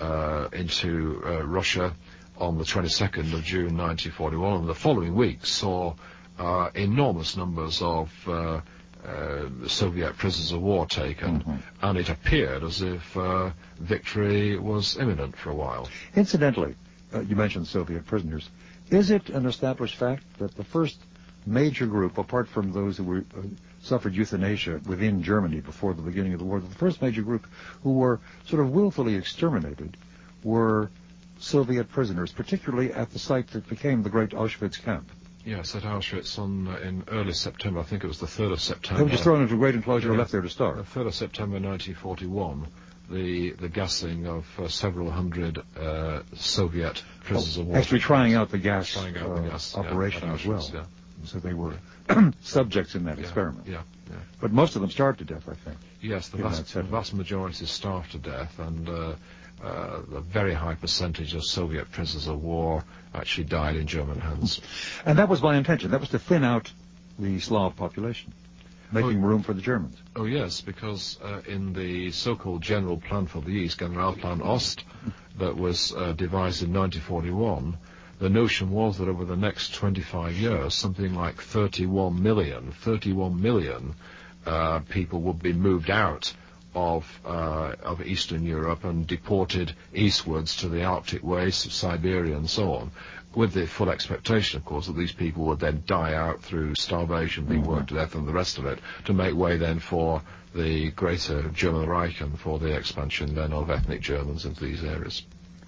uh, into uh, Russia on the twenty-second of June nineteen forty-one, and the following week saw uh, enormous numbers of uh, uh, Soviet prisoners of war taken, Mm-hmm. and it appeared as if uh, victory was imminent for a while. Incidentally, uh, you mentioned Soviet prisoners. Is it an established fact that the first major group, apart from those who were, uh, suffered euthanasia within Germany before the beginning of the war, the first major group who were sort of willfully exterminated were Soviet prisoners, particularly at the site that became the great Auschwitz camp? Yes, at Auschwitz on uh, in early September, I think it was the third of September. They were just thrown into a great enclosure Yeah. and left there to starve. The third of September nineteen forty-one, the the gassing of uh, several hundred uh, Soviet prisoners of war. Actually trying out the gas, Trying out uh, the gas, yeah, operation at as well. Auschwitz, yeah. So they were subjects in that Yeah, experiment. Yeah, yeah. But most of them starved to death, I think. Yes, the in vast, that setting. the vast majority starved to death, and uh, uh, a very high percentage of Soviet prisoners of war actually died in German hands. And that was my intention. That was to thin out the Slav population, making Oh, room for the Germans. Oh yes, because uh, in the so-called General Plan for the East, Generalplan Ost, that was uh, devised in nineteen forty-one, the notion was that over the next twenty-five years, something like thirty-one million, thirty-one million uh, people would be moved out of uh, of Eastern Europe and deported eastwards to the Arctic wastes of Siberia and so on, with the full expectation, of course, that these people would then die out through starvation, being worked to death and the rest of it, to make way then for the greater German Reich and for the expansion then of ethnic Germans into these areas.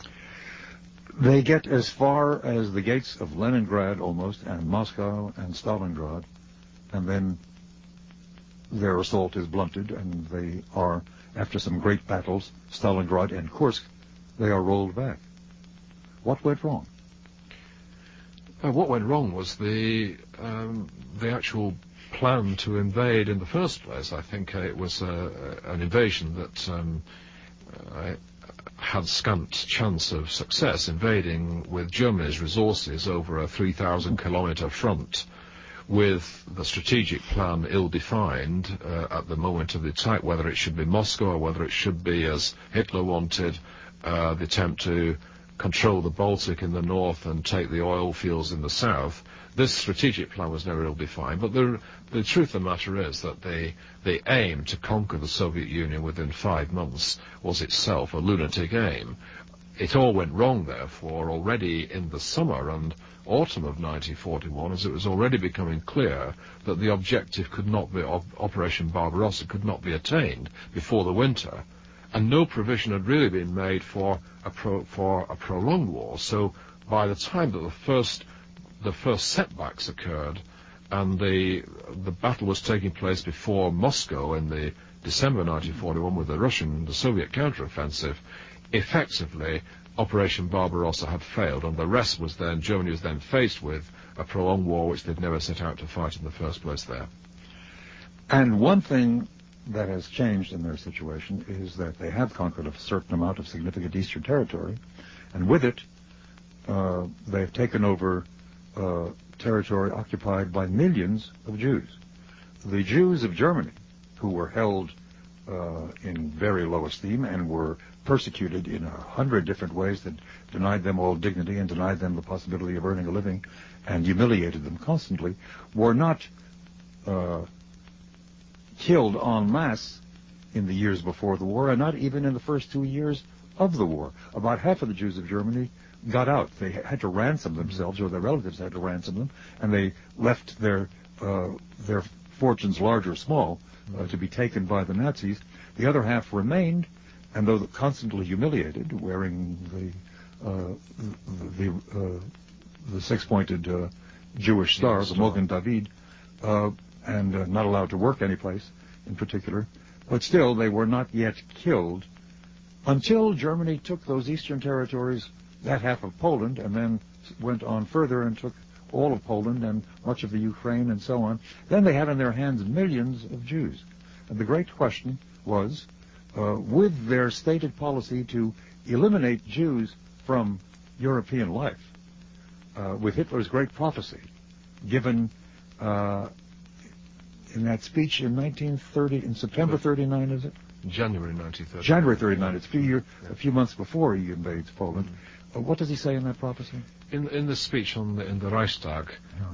They get as far as the gates of Leningrad almost, and Moscow and Stalingrad, and then their assault is blunted, and they are, after some great battles, Stalingrad and Kursk, they are rolled back. What went wrong? Uh, what went wrong was the um, the actual plan to invade in the first place. I think uh, it was uh, an invasion that um, uh, had scant chance of success, invading with Germany's resources over a three thousand kilometre front, with the strategic plan ill-defined uh, at the moment of the attack, whether it should be Moscow or whether it should be, as Hitler wanted, uh, the attempt to control the Baltic in the north and take the oil fields in the south. This strategic plan was never ill-defined, but the, the truth of the matter is that the, the aim to conquer the Soviet Union within five months was itself a lunatic aim. It all went wrong, therefore, already in the summer and autumn of nineteen forty-one, as it was already becoming clear that the objective could not be, of Operation Barbarossa could not be attained before the winter, and no provision had really been made for a pro, for a prolonged war. So by the time that the first the first setbacks occurred, and the the battle was taking place before Moscow in the December nineteen forty-one with the Russian, the Soviet counteroffensive, effectively Operation Barbarossa had failed, and the rest was then, Germany was then faced with a prolonged war which they'd never set out to fight in the first place there. And one thing that has changed in their situation is that they have conquered a certain amount of significant eastern territory, and with it, uh, they've taken over uh, territory occupied by millions of Jews. The Jews of Germany, who were held uh, in very low esteem and were persecuted in a hundred different ways that denied them all dignity and denied them the possibility of earning a living and humiliated them constantly, were not uh, killed en masse in the years before the war, and not even in the first two years of the war. About half of the Jews of Germany got out. They had to ransom themselves, or their relatives had to ransom them, and they left their uh, their fortunes, large or small, uh, to be taken by the Nazis. The other half remained, and though constantly humiliated, wearing the uh, the uh, the six-pointed uh, Jewish star, Yeah, the star. Mogen David, uh, and uh, not allowed to work anyplace in particular. But still, they were not yet killed until Germany took those eastern territories, that half of Poland, and then went on further and took all of Poland and much of the Ukraine and so on. Then they had in their hands millions of Jews. And the great question was, uh, with their stated policy to eliminate Jews from European life, uh, with Hitler's great prophecy, given uh, in that speech in nineteen thirty, in September thirty-nine, is it? January nineteen thirty-nine. January thirty-nine. It's a few year, Yeah. a few months before he invades Poland. Uh, what does he say in that prophecy? In in the speech on the, in the Reichstag,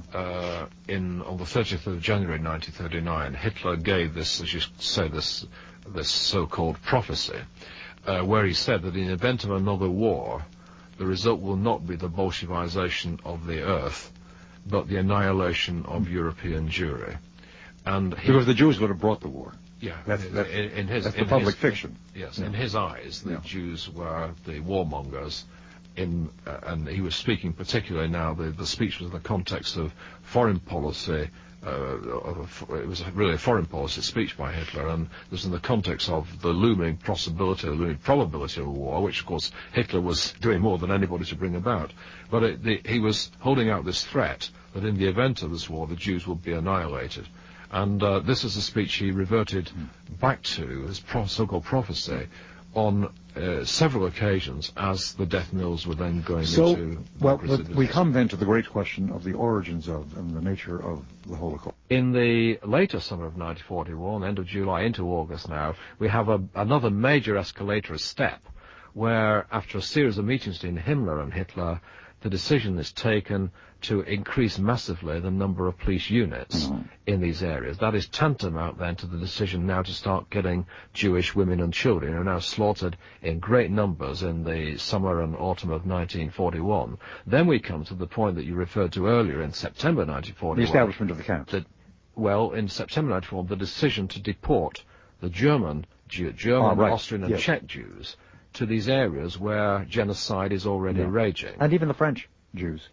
uh, in on the thirtieth of January nineteen thirty-nine, Hitler gave this, as you say, this this so-called prophecy, uh, where he said that in the event of another war, the result will not be the Bolshevization of the earth, but the annihilation of European Jewry. And he, Because the Jews would have brought the war. yeah, That's, that's, in, in his that's in the public his, fiction. Yes, Yeah. in his eyes, the Yeah. Jews were the warmongers. In uh, and he was speaking particularly now. The the speech was in the context of foreign policy. Uh, of, it was really a foreign policy speech by Hitler, and it was in the context of the looming possibility, the looming probability of a war, which of course Hitler was doing more than anybody to bring about. But it, the, he was holding out this threat that in the event of this war, the Jews would be annihilated. And uh, this is a speech he reverted back to, his pro- so-called prophecy, on uh, several occasions as the death knells were then going So, into... well, but we come then to the great question of the origins of and the nature of the Holocaust. In the later summer of nineteen forty-one, end of July into August now, we have a, another major escalatory step where, after a series of meetings between Himmler and Hitler, the decision is taken to increase massively the number of police units Mm-hmm. in these areas. That is tantamount then to the decision now to start killing Jewish women and children, who are now slaughtered in great numbers in the summer and autumn of nineteen forty-one. Then we come to the point that you referred to earlier in September nineteen The forty-one. establishment of the camps. That, well, in September nineteen forty-one, the decision to deport the German, Jew, German, Oh, right. Austrian and Yes. Czech Jews to these areas where genocide is already Yeah. raging. And even the French Jews.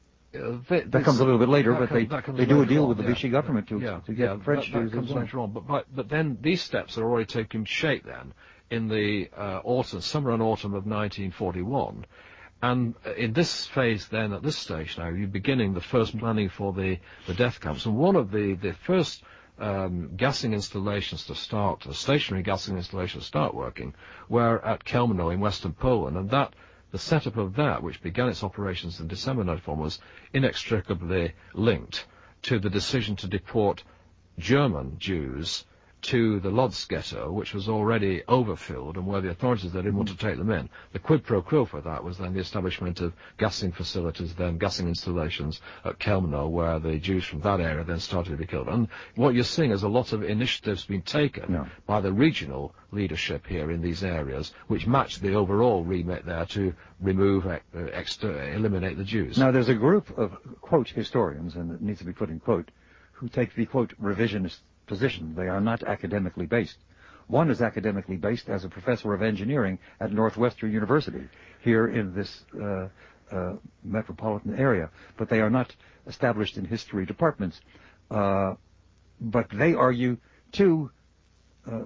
Uh, th- That this- comes a little bit later, that but come- they, that comes they do a later deal on, with the yeah. Vichy government to, yeah, to get yeah, the French that, Jews that comes as well. later on. But, but, but then these steps are already taking shape then in the uh, autumn, summer and autumn of nineteen forty-one. And uh, in this phase then, at this stage now, you're beginning the first planning for the, the death camps. And one of the, the first um, gassing installations to start, uh, stationary gassing installations to start working, were at Chełmno in western Poland. And that the setup of that, which began its operations in December nineteen forty-one, was inextricably linked to the decision to deport German Jews to the Lodz ghetto, which was already overfilled and where the authorities they didn't want to take them in. The quid pro quo for that was then the establishment of gassing facilities, then gassing installations at Chełmno, where the Jews from that area then started to be killed. And what you're seeing is a lot of initiatives being taken Yeah. by the regional leadership here in these areas, which match the overall remit there to remove, uh, exter- eliminate the Jews. Now, there's a group of, quote, historians, and it needs to be put in quote, who take the, quote, revisionist position. They are not academically based. One is academically based as a professor of engineering at Northwestern University here in this uh, uh, metropolitan area, but they are not established in history departments. Uh, but they argue two uh,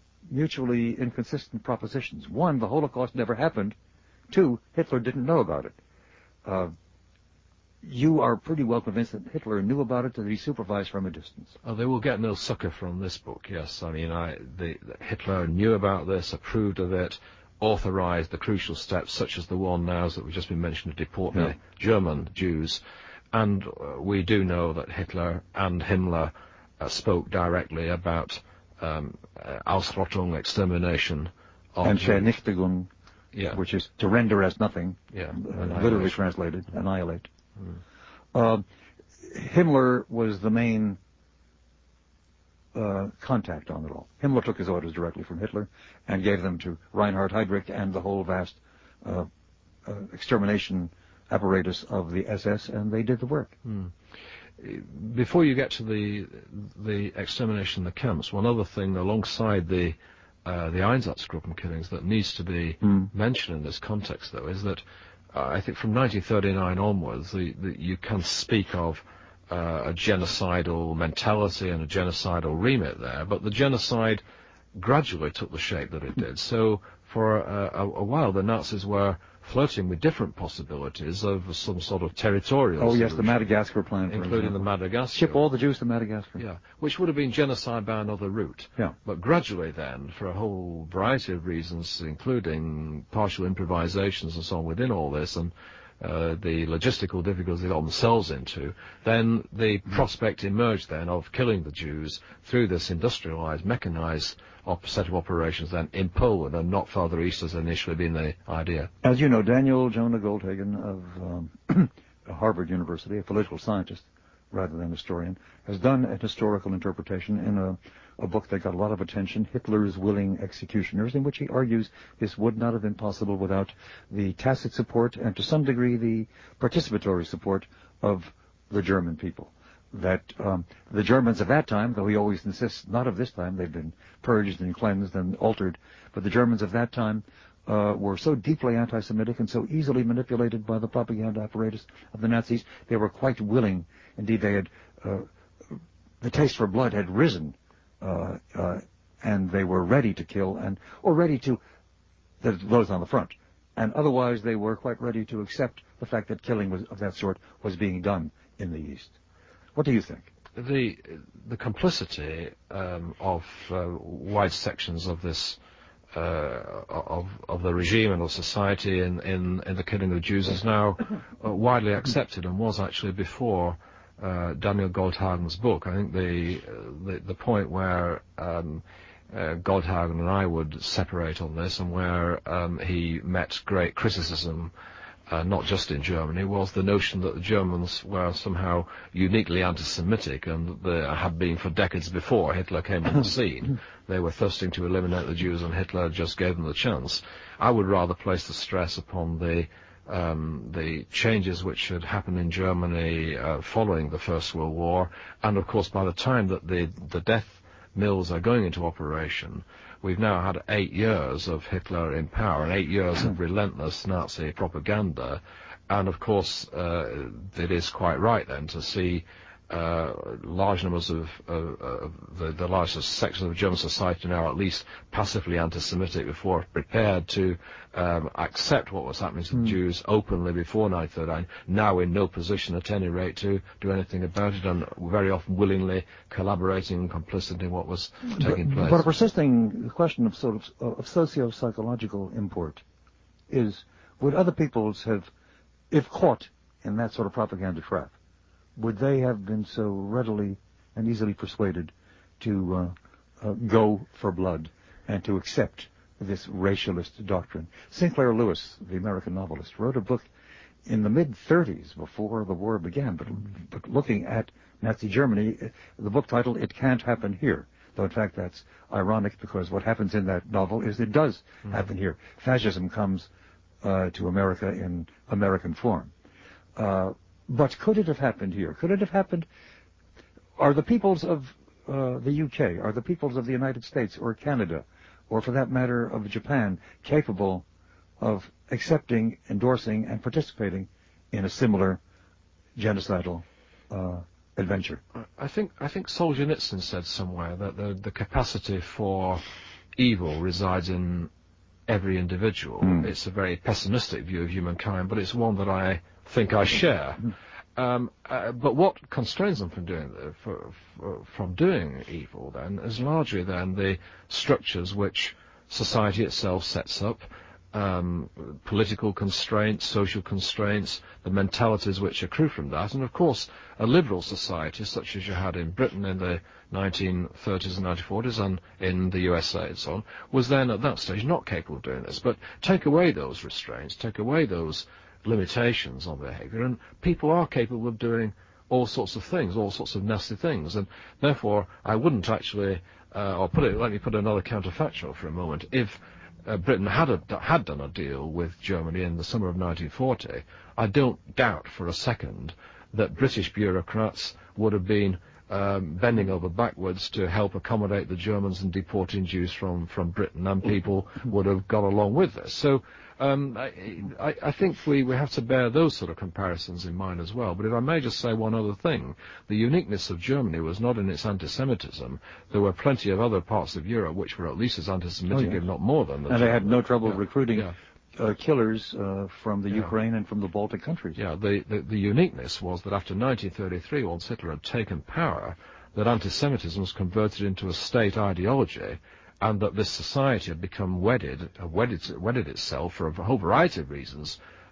mutually inconsistent propositions. One, the Holocaust never happened. Two, Hitler didn't know about it. Uh, you are pretty well convinced that Hitler knew about it, that he supervised from a distance. Oh, they will get no succor from this book, yes. I mean, I, the, Hitler knew about this, approved of it, authorized the crucial steps, such as the one now that we've just been mentioned, to deport Yeah. the German Jews. And uh, we do know that Hitler and Himmler uh, spoke directly about um, uh, Ausrottung, extermination of And Jews. Vernichtigung, Yeah. which is to render as nothing, Yeah, uh, annihilation. literally translated, annihilate. Uh, Himmler was the main uh, contact on it all. Himmler took his orders directly from Hitler and gave them to Reinhard Heydrich and the whole vast uh, uh, extermination apparatus of the S S, and they did the work. Hmm. Before you get to the the extermination of the camps, one other thing alongside the uh, the Einsatzgruppen killings that needs to be Mm. mentioned in this context, though, is that uh, I think from nineteen thirty-nine onwards, the, the, you can speak of uh, a genocidal mentality and a genocidal remit there, but the genocide gradually took the shape that it did. So for a, a, a while, the Nazis were flirting with different possibilities of some sort of territorial Oh, yes, the solution, Madagascar plan, for including the example. Madagascar. Ship all the Jews to Madagascar. Yeah, which would have been genocide by another route. Yeah. But gradually then, for a whole variety of reasons, including partial improvisations and so on within all this, and uh, the logistical difficulties they got themselves into, then the prospect emerged then of killing the Jews through this industrialized, mechanized op- set of operations then in Poland and not farther east as initially been the idea. As you know, Daniel Jonah Goldhagen of um, Harvard University, a political scientist rather than historian, has done a historical interpretation in a, a book that got a lot of attention, Hitler's Willing Executioners, in which he argues this would not have been possible without the tacit support and to some degree the participatory support of the German people. That um, the Germans of that time, though he always insists not of this time, they've been purged and cleansed and altered, but the Germans of that time Uh, were so deeply anti-Semitic and so easily manipulated by the propaganda apparatus of the Nazis, they were quite willing. Indeed, they had uh, the taste for blood had risen, uh, uh, and they were ready to kill, and or ready to the, those on the front, and otherwise they were quite ready to accept the fact that killing was, of that sort was being done in the East. What do you think? The the complicity um, of uh, wide sections of this. Uh, of, of the regime and of society in, in, in the killing of Jews is now uh, widely accepted and was actually before uh, Daniel Goldhagen's book. I think the uh, the, the point where um, uh, Goldhagen and I would separate on this and where um, he met great criticism Uh, not just in Germany, was the notion that the Germans were somehow uniquely anti-Semitic and they had been for decades before Hitler came on the scene. They were thirsting to eliminate the Jews and Hitler just gave them the chance. I would rather place the stress upon the um, the changes which had happened in Germany uh, following the First World War, and of course by the time that the, the death mills are going into operation, we've now had eight years of Hitler in power and eight years of relentless Nazi propaganda. And of course, uh, it is quite right then to see uh, large numbers of, of, of the, the largest sections of German society now at least passively anti-Semitic before prepared to um, accept what was happening to mm. the Jews openly before nineteen thirty-nine, now in no position at any rate to do anything about it and very often willingly collaborating and complicit in what was taking but, place. But a persisting question of sort of, of socio-psychological import is, would other peoples have, if caught in that sort of propaganda trap, would they have been so readily and easily persuaded to uh, uh, go for blood and to accept this racialist doctrine? Sinclair Lewis, the American novelist, wrote a book in the mid-thirties, before the war began, but, but looking at Nazi Germany, the book titled It Can't Happen Here, though in fact that's ironic because what happens in that novel is it does mm-hmm. happen here. Fascism comes uh, to America in American form. Uh, But could it have happened here? Could it have happened? Are the peoples of uh, the U K, are the peoples of the United States or Canada, or for that matter of Japan, capable of accepting, endorsing, and participating in a similar genocidal uh, adventure? I think I think Solzhenitsyn said somewhere that the, the capacity for evil resides in every individual. Mm. It's a very pessimistic view of humankind, but it's one that I think I share. Um, uh, but what constrains them from doing the, for, for, from doing evil then is largely then the structures which society itself sets up, um, political constraints, social constraints, the mentalities which accrue from that, and of course a liberal society such as you had in Britain in the nineteen thirties and nineteen forties and in the U S A and so on, was then at that stage not capable of doing this. But take away those restraints, take away those limitations on behavior, and people are capable of doing all sorts of things, all sorts of nasty things, and therefore I wouldn't actually, uh, or put it, let me put another counterfactual for a moment. If uh, Britain had a, had done a deal with Germany in the summer of nineteen forty, I don't doubt for a second that British bureaucrats would have been um, bending over backwards to help accommodate the Germans in deporting Jews from, from Britain, and people would have got along with this. So Um, I, I, I think we, we have to bear those sort of comparisons in mind as well. But if I may just say one other thing, the uniqueness of Germany was not in its anti-Semitism. There were plenty of other parts of Europe which were at least as anti-Semitic, oh, yes. if not more than the And Germans. They had no trouble yeah. recruiting yeah. uh, killers uh, from the yeah. Ukraine and from the Baltic countries. Yeah, the, the, the uniqueness was that after nineteen thirty-three, once Hitler had taken power, that anti-Semitism was converted into a state ideology, and that this society had become wedded, uh, wedded, wedded itself for a whole variety of reasons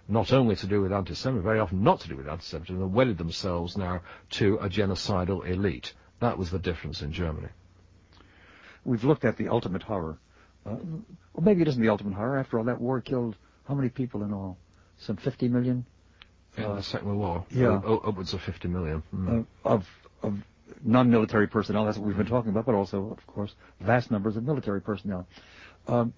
not only to do with anti-Semitism, very often not to do with anti-Semitism, have wedded themselves now to a genocidal elite. That was the difference in Germany. We've looked at the ultimate horror. Uh, well, maybe it isn't the ultimate horror. After all, that war killed how many people in all? Some fifty million? In uh, the Second World War? Yeah. O- upwards of fifty million. Mm. Uh, of, of non-military personnel, that's what we've been talking about, but also, of course, vast numbers of military personnel. Um,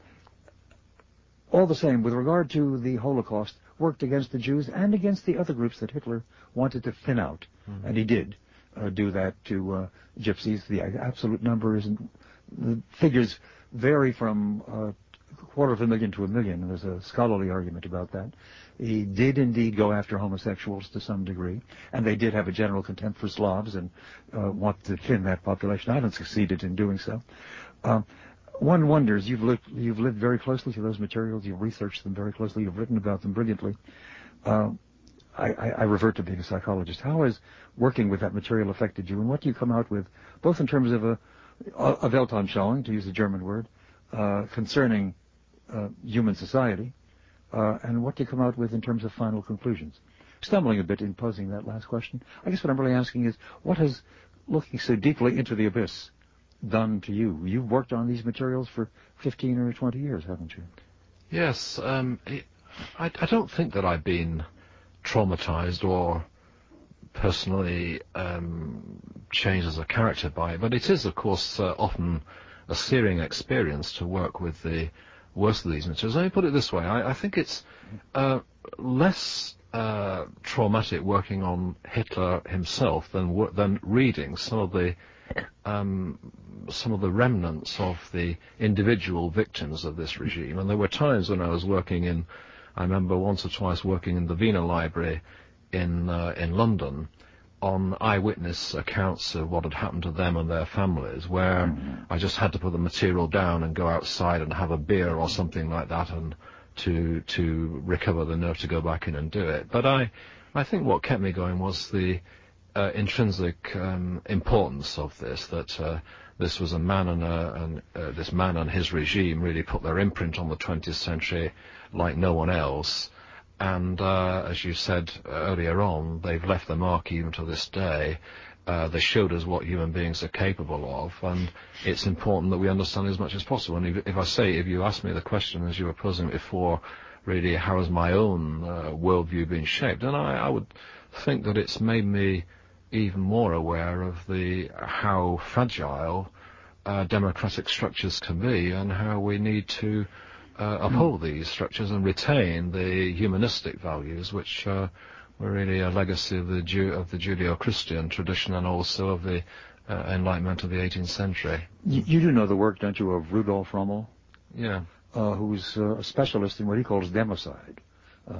all the same, with regard to the Holocaust, worked against the Jews and against the other groups that Hitler wanted to thin out. Mm-hmm. And he did uh, do that to uh, gypsies. The absolute number isn't... The figures vary from uh, a quarter of a million to a million. There's a scholarly argument about that. He did indeed go after homosexuals to some degree, and they did have a general contempt for Slavs and uh, want to thin that population out, and succeeded in doing so. Um, one wonders, you've lived, you've lived very closely to those materials, you've researched them very closely, you've written about them brilliantly. Uh, I, I, I revert to being a psychologist. How has working with that material affected you, and what do you come out with, both in terms of a, a Weltanschauung, to use a German word, uh, concerning uh, human society, Uh, and what do you come out with in terms of final conclusions? Stumbling a bit in posing that last question, I guess what I'm really asking is, what has looking so deeply into the abyss done to you? You've worked on these materials for fifteen or twenty years, haven't you? Yes. Um, it, I, I don't think that I've been traumatized or personally um, changed as a character by it, but it is, of course, uh, often a searing experience to work with the worst of these materials. Let me put it this way. I, I think it's uh, less uh, traumatic working on Hitler himself than than reading some of the um, some of the remnants of the individual victims of this regime. And there were times when I was working in, I remember once or twice working in the Wiener Library in uh, in London, on eyewitness accounts of what had happened to them and their families, where mm-hmm. I just had to put the material down and go outside and have a beer or something like that, and to to recover the nerve to go back in and do it. But I, I think what kept me going was the uh, intrinsic um, importance of this, that uh, this was a man and, a, and uh, this man and his regime really put their imprint on the twentieth century like no one else. And uh, as you said earlier on, they've left their mark even to this day. Uh, they showed us what human beings are capable of, and it's important that we understand as much as possible. And if, if I say, if you asked me the question as you were posing it before, really, how has my own uh, worldview been shaped? And I, I would think that it's made me even more aware of the how fragile uh, democratic structures can be, and how we need to Uh, uphold these structures and retain the humanistic values, which uh, were really a legacy of the Jew, of the Judeo-Christian tradition, and also of the uh, Enlightenment of the eighteenth century. You, you do know the work, don't you, of Rudolf Rommel? Yeah. Uh, who's uh, a specialist in what he calls democide. Uh,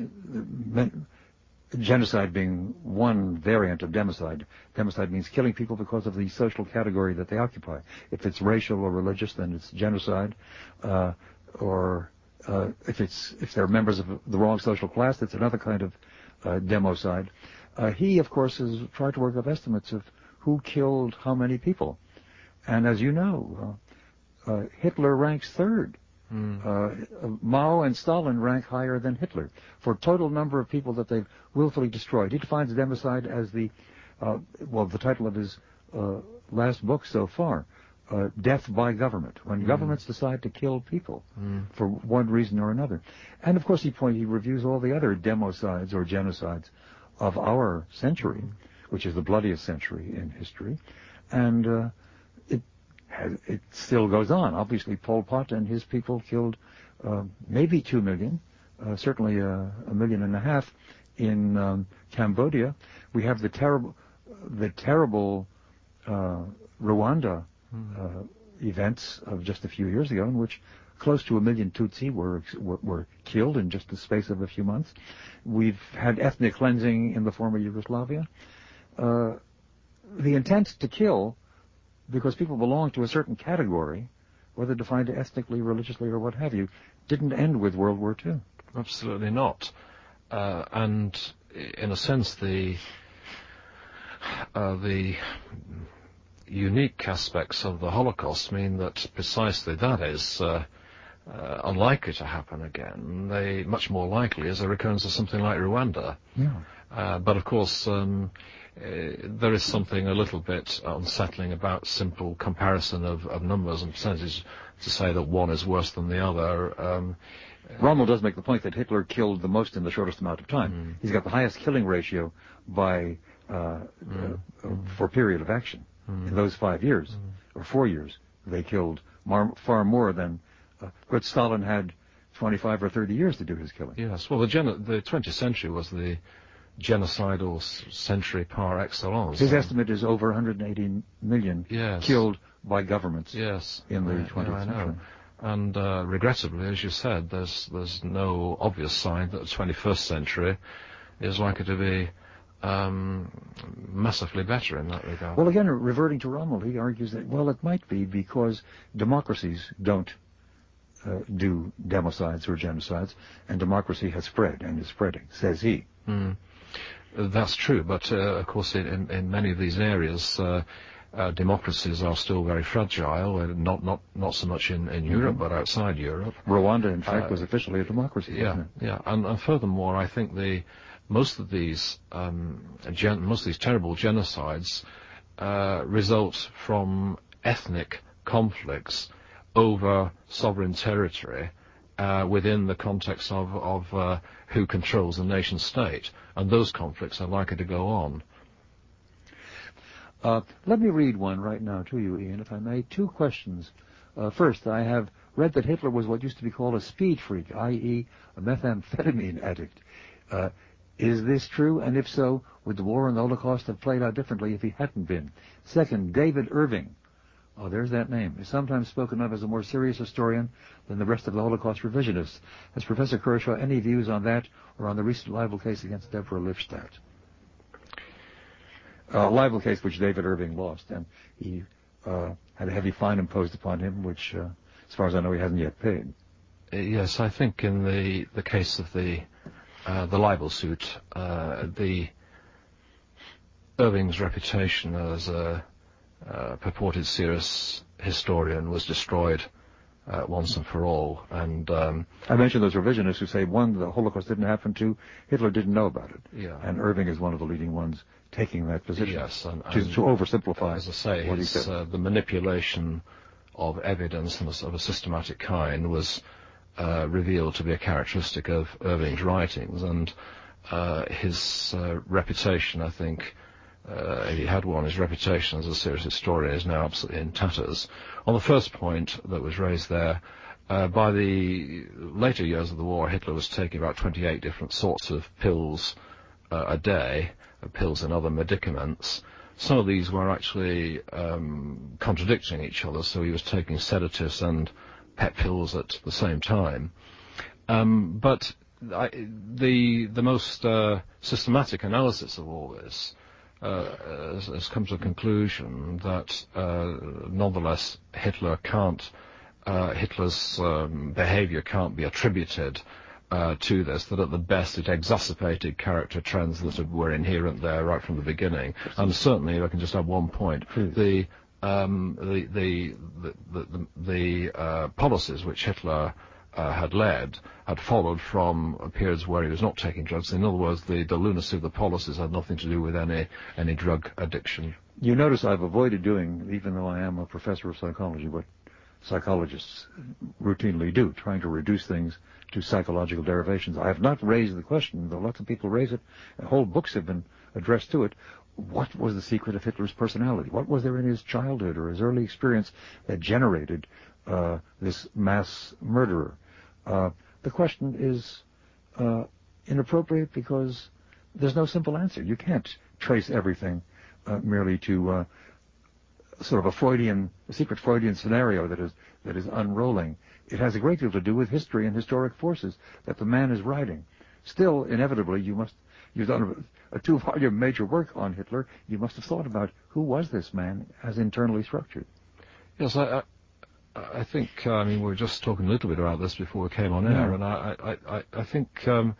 men, genocide being one variant of democide. Democide means killing people because of the social category that they occupy. If it's racial or religious, then it's genocide. Uh, or uh, if it's if they're members of the wrong social class, that's another kind of uh, democide. Uh, he, of course, has tried to work up estimates of who killed how many people. And as you know, uh, uh, Hitler ranks third. Mm. Uh, Mao and Stalin rank higher than Hitler for total number of people that they've willfully destroyed. He defines democide as the, uh, well, the title of his uh, last book so far, Uh, death by government, when mm. governments decide to kill people mm. for one reason or another. And of course he point, he reviews all the other democides or genocides of our century, mm. which is the bloodiest century in history, and uh, it has, it still goes on. Obviously Pol Pot and his people killed uh, maybe two million, uh, certainly a, a million and a half in um, Cambodia. We have the terrible, the terrible uh, Rwanda Uh, events of just a few years ago, in which close to a million Tutsi were, were were killed in just the space of a few months. We've had ethnic cleansing in the former Yugoslavia. Uh, the intent to kill, because people belong to a certain category, whether defined ethnically, religiously, or what have you, didn't end with World War Two. Absolutely not. Uh, and in a sense, the uh, the unique aspects of the Holocaust mean that precisely that is uh, uh, unlikely to happen again. They much more likely is a recurrence of something like Rwanda. Yeah. Uh, but of course, um, uh, there is something a little bit unsettling about simple comparison of, of numbers and percentages to say that one is worse than the other. Um, Rommel does make the point that Hitler killed the most in the shortest amount of time. Mm. He's got the highest killing ratio by uh, Mm. uh, for period of action. Mm. In those five years, mm. or four years, they killed mar- far more than... Uh, but Stalin had twenty-five or thirty years to do his killing. Yes, well, the, gen- the twentieth century was the genocidal s- century par excellence. His estimate is over one hundred eighty million yes. killed by governments yes. in the yeah, twentieth yeah, I know. century. And uh, regrettably, as you said, there's there's no obvious sign that the twenty-first century is likely to be um, massively better in that regard. Well, again, reverting to Rommel, he argues that, well, it might be because democracies don't uh, do democides or genocides, and democracy has spread and is spreading, says he. Mm. That's true, but uh, of course in, in many of these areas uh, uh, democracies are still very fragile, uh, not not not so much in, in Europe, mm-hmm. but outside Europe. Rwanda, in fact, uh, was officially a democracy. Yeah, wasn't it? yeah, and, and furthermore, I think the most of these um, gen- most of these terrible genocides uh, result from ethnic conflicts over sovereign territory uh, within the context of of uh, who controls the nation state, and those conflicts are likely to go on. Uh, let me read one right now to you, Ian, if I may. Two questions. Uh, first, I have read that Hitler was what used to be called a speed freak, that is a methamphetamine addict. Uh, is this true? And if so, would the war and the Holocaust have played out differently if he hadn't been? Second, David Irving. Oh, there's that name. Is sometimes spoken of as a more serious historian than the rest of the Holocaust revisionists. Has Professor Kershaw any views on that or on the recent libel case against Deborah Lipstadt? A uh, libel case which David Irving lost, and he uh, had a heavy fine imposed upon him, which, uh, as far as I know, he hasn't yet paid. Uh, yes, I think in the, the case of the uh, the libel suit, uh, the Irving's reputation as a uh, purported serious historian was destroyed uh, once and for all. And um, I mentioned those revisionists who say, one, the Holocaust didn't happen, two, Hitler didn't know about it. Yeah. And Irving is one of the leading ones taking that position. Yes, and, to, and to oversimplify, as I say, what his, he said. Uh, the manipulation of evidence of a systematic kind was uh, revealed to be a characteristic of Irving's writings, and uh, his uh, reputation, I think, uh, if he had one, his reputation as a serious historian is now absolutely in tatters. On the first point that was raised there, uh, by the later years of the war, Hitler was taking about twenty-eight different sorts of pills uh, a day, uh, pills and other medicaments. Some of these were actually um, contradicting each other, so he was taking sedatives and pet pills at the same time. Um, but I, the the most uh, systematic analysis of all this uh, has, has come to the conclusion that uh, nonetheless Hitler can't, uh, Hitler's um, behavior can't be attributed Uh, to this, that at the best it exacerbated character trends that were inherent there right from the beginning. And certainly, if I can just add one point, the um, the the the the, the uh, policies which Hitler uh, had led had followed from periods where he was not taking drugs. In other words, the, the lunacy of the policies had nothing to do with any any drug addiction. You notice I've avoided doing, even though I am a professor of psychology, what psychologists routinely do, trying to reduce things to psychological derivations. I have not raised the question, though lots of people raise it, and whole books have been addressed to it. What was the secret of Hitler's personality? What was there in his childhood or his early experience that generated uh, this mass murderer? Uh, the question is uh, inappropriate because there's no simple answer. You can't trace everything uh, merely to uh, sort of a Freudian, a secret Freudian scenario that is that is unrolling. It has a great deal to do with history and historic forces that the man is writing. Still, inevitably, you must, you've done a, a two-volume major work on Hitler. You must have thought about who was this man as internally structured. Yes, I, I, I think, uh, I mean, we were just talking a little bit about this before we came on air, yeah. and I, I, I, I think um,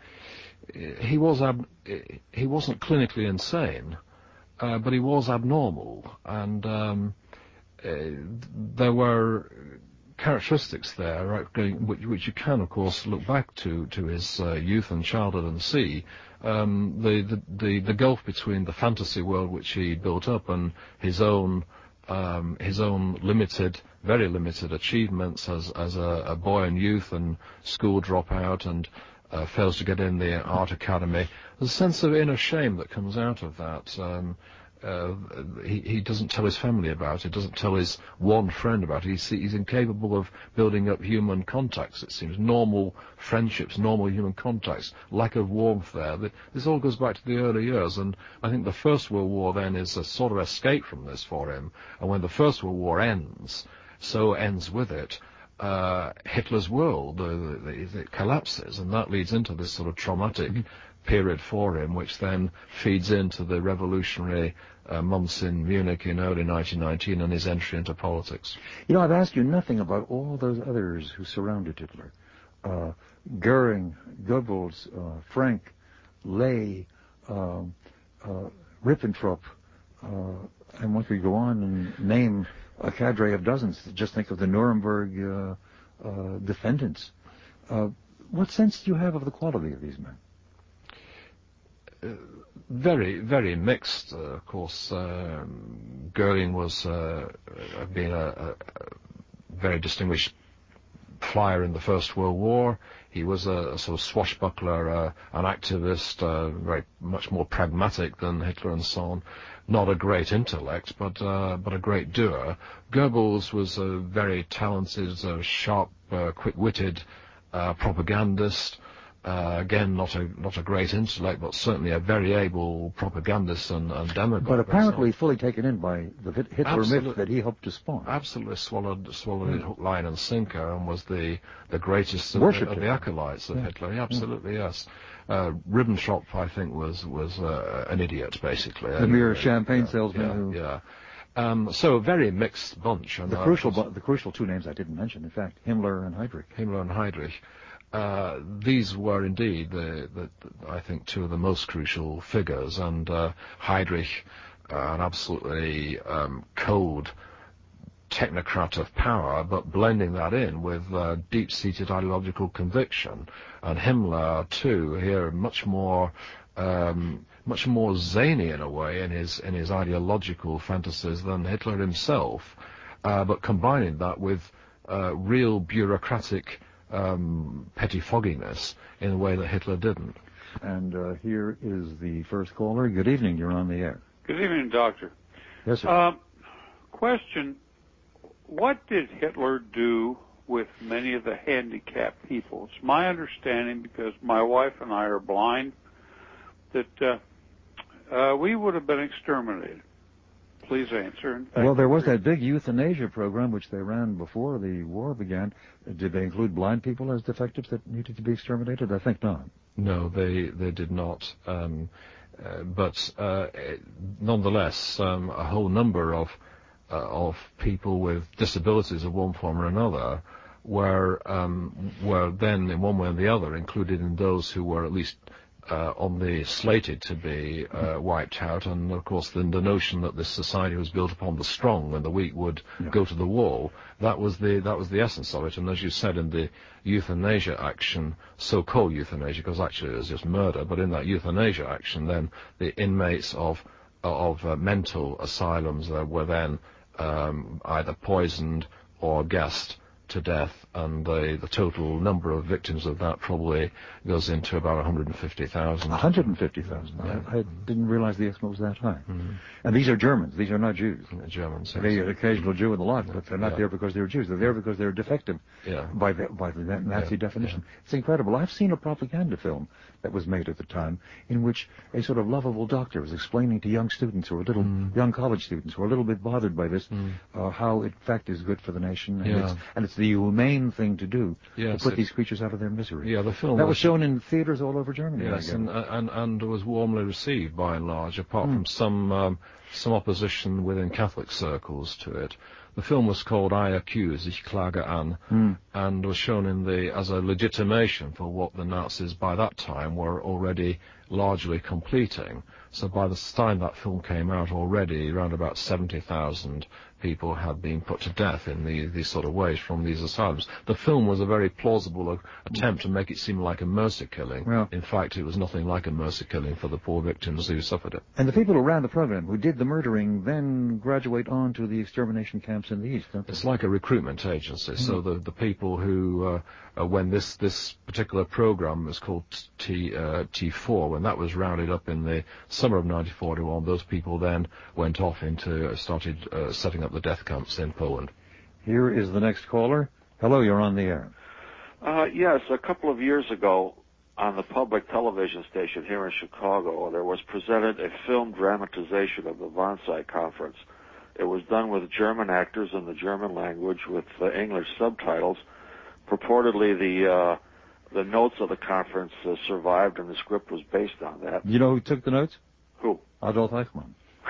he was ab- he wasn't clinically insane, uh, but he was abnormal, and um, uh, there were characteristics there, right, going, which, which you can, of course, look back to to his uh, youth and childhood and see um, the, the the the gulf between the fantasy world which he built up and his own um, his own limited, very limited achievements as as a, a boy and youth and school dropout and uh, fails to get in the art academy. There's a sense of inner shame that comes out of that. Um, Uh, he, he doesn't tell his family about it, doesn't tell his one friend about it. He's, he's incapable of building up human contacts, it seems. Normal friendships, normal human contacts, lack of warmth there. This all goes back to the early years, and I think the First World War then is a sort of escape from this for him. And when the First World War ends, so ends with it, uh, Hitler's world, uh, it collapses, and that leads into this sort of traumatic period for him, which then feeds into the revolutionary uh, months in Munich in early nineteen nineteen and his entry into politics. You know, I've asked you nothing about all those others who surrounded Hitler. Uh, Goering, Goebbels, uh, Frank, Ley, uh, uh, Ribbentrop, uh, and once we go on and name a cadre of dozens, just think of the Nuremberg uh, uh, defendants. Uh, what sense do you have of the quality of these men? Uh, very, very mixed. Uh, of course, um, Goering was uh, being a, a, a very distinguished flyer in the First World War. He was a, a sort of swashbuckler, uh, an activist, uh, very much more pragmatic than Hitler and so on. Not a great intellect, but uh, but a great doer. Goebbels was a very talented, uh, sharp, uh, quick-witted uh, propagandist. Uh, again, not a not a great intellect, but certainly a very able propagandist and, and demagogue. But apparently so. fully taken in by the Hitler Absolutely. myth that he helped to spawn. Absolutely swallowed swallowed mm. it hook, line and sinker, and was the the greatest of, Worshipped the, of the acolytes of yeah. Hitler. Yeah, absolutely, mm. yes. Uh, Ribbentrop, I think, was was uh, an idiot, basically. The mere anyway. champagne yeah, salesman. Yeah. Who yeah. Um, so a very mixed bunch. And the uh, crucial, the crucial two names I didn't mention, in fact, Himmler and Heydrich. Himmler and Heydrich. Uh, these were indeed, the, the, the, I think, two of the most crucial figures, and uh, Heydrich, uh, an absolutely um, cold technocrat of power, but blending that in with uh, deep-seated ideological conviction. And Himmler, too, here much more, um, much more zany in a way in his in his ideological fantasies than Hitler himself, uh, but combining that with uh, real bureaucratic Um, pettifogginess in a way that Hitler didn't. And uh, here is the first caller. Good evening. You're on the air. Good evening, Doctor. Yes, sir. Uh, question, what did Hitler do with many of the handicapped people? It's my understanding, because my wife and I are blind, that uh, uh, we would have been exterminated. Please answer. Well, there was that big euthanasia program which they ran before the war began. Did they include blind people as defectives that needed to be exterminated? I think not. No, they they did not. Um, uh, but uh, nonetheless, um, a whole number of uh, of people with disabilities of one form or another were um, were then, in one way or the other, included in those who were at least Uh, on the slated to be uh, wiped out, and of course the, the notion that this society was built upon the strong and the weak would yeah. go to the wall. That was the that was the essence of it. And as you said, in the euthanasia action, so-called euthanasia, because actually it was just murder, but in that euthanasia action, then the inmates of of uh, mental asylums uh, were then um, either poisoned or gassed to death, and the, the total number of victims of that probably goes into about one hundred fifty thousand. one hundred fifty thousand. Yeah. I, I didn't realize the estimate was that high. Mm-hmm. And these are Germans. These are not Jews. The Germans. Yes. They are an occasional Jew in the lot, but they're not yeah. there because they're Jews. They're there because they're defective yeah. by the, by the Nazi yeah. definition. Yeah. It's incredible. I've seen a propaganda film that was made at the time in which a sort of lovable doctor was explaining to young students who are little, mm. young college students who are a little bit bothered by this, mm. uh, how it, in fact, is good for the nation. And, yeah. it's, and it's the humane thing to do, yes, to put these creatures out of their misery. Yeah, the film that was shown in theaters all over Germany. Yes, and, and and was warmly received by and large, apart mm. from some um, some opposition within Catholic circles to it. The film was called I Accuse, Ich Klage an, mm. and was shown in the as a legitimation for what the Nazis by that time were already largely completing. So by the time that film came out already, around about seventy thousand people had been put to death in the, these sort of ways from these asylums. The film was a very plausible uh, attempt to make it seem like a mercy killing. Well, in fact, it was nothing like a mercy killing for the poor victims who suffered it. And the people who ran the program, who did the murdering, then graduate on to the extermination camps in the East, don't they? It's like a recruitment agency. Mm-hmm. So the, the people who, uh, uh, when this, this particular program was called T, uh, T four, when that was rounded up in the summer of nineteen forty-one, those people then went off into, uh, started uh, setting up the death camps in Poland. Here is the next caller. Hello, you're on the air. Uh, yes, a couple of years ago on the public television station here in Chicago, there was presented a film dramatization of the Wannsee Conference. It was done with German actors in the German language with uh, English subtitles. Purportedly, the uh, the notes of the conference uh, survived, and the script was based on that. You know who took the notes? Who? Adolf Eichmann.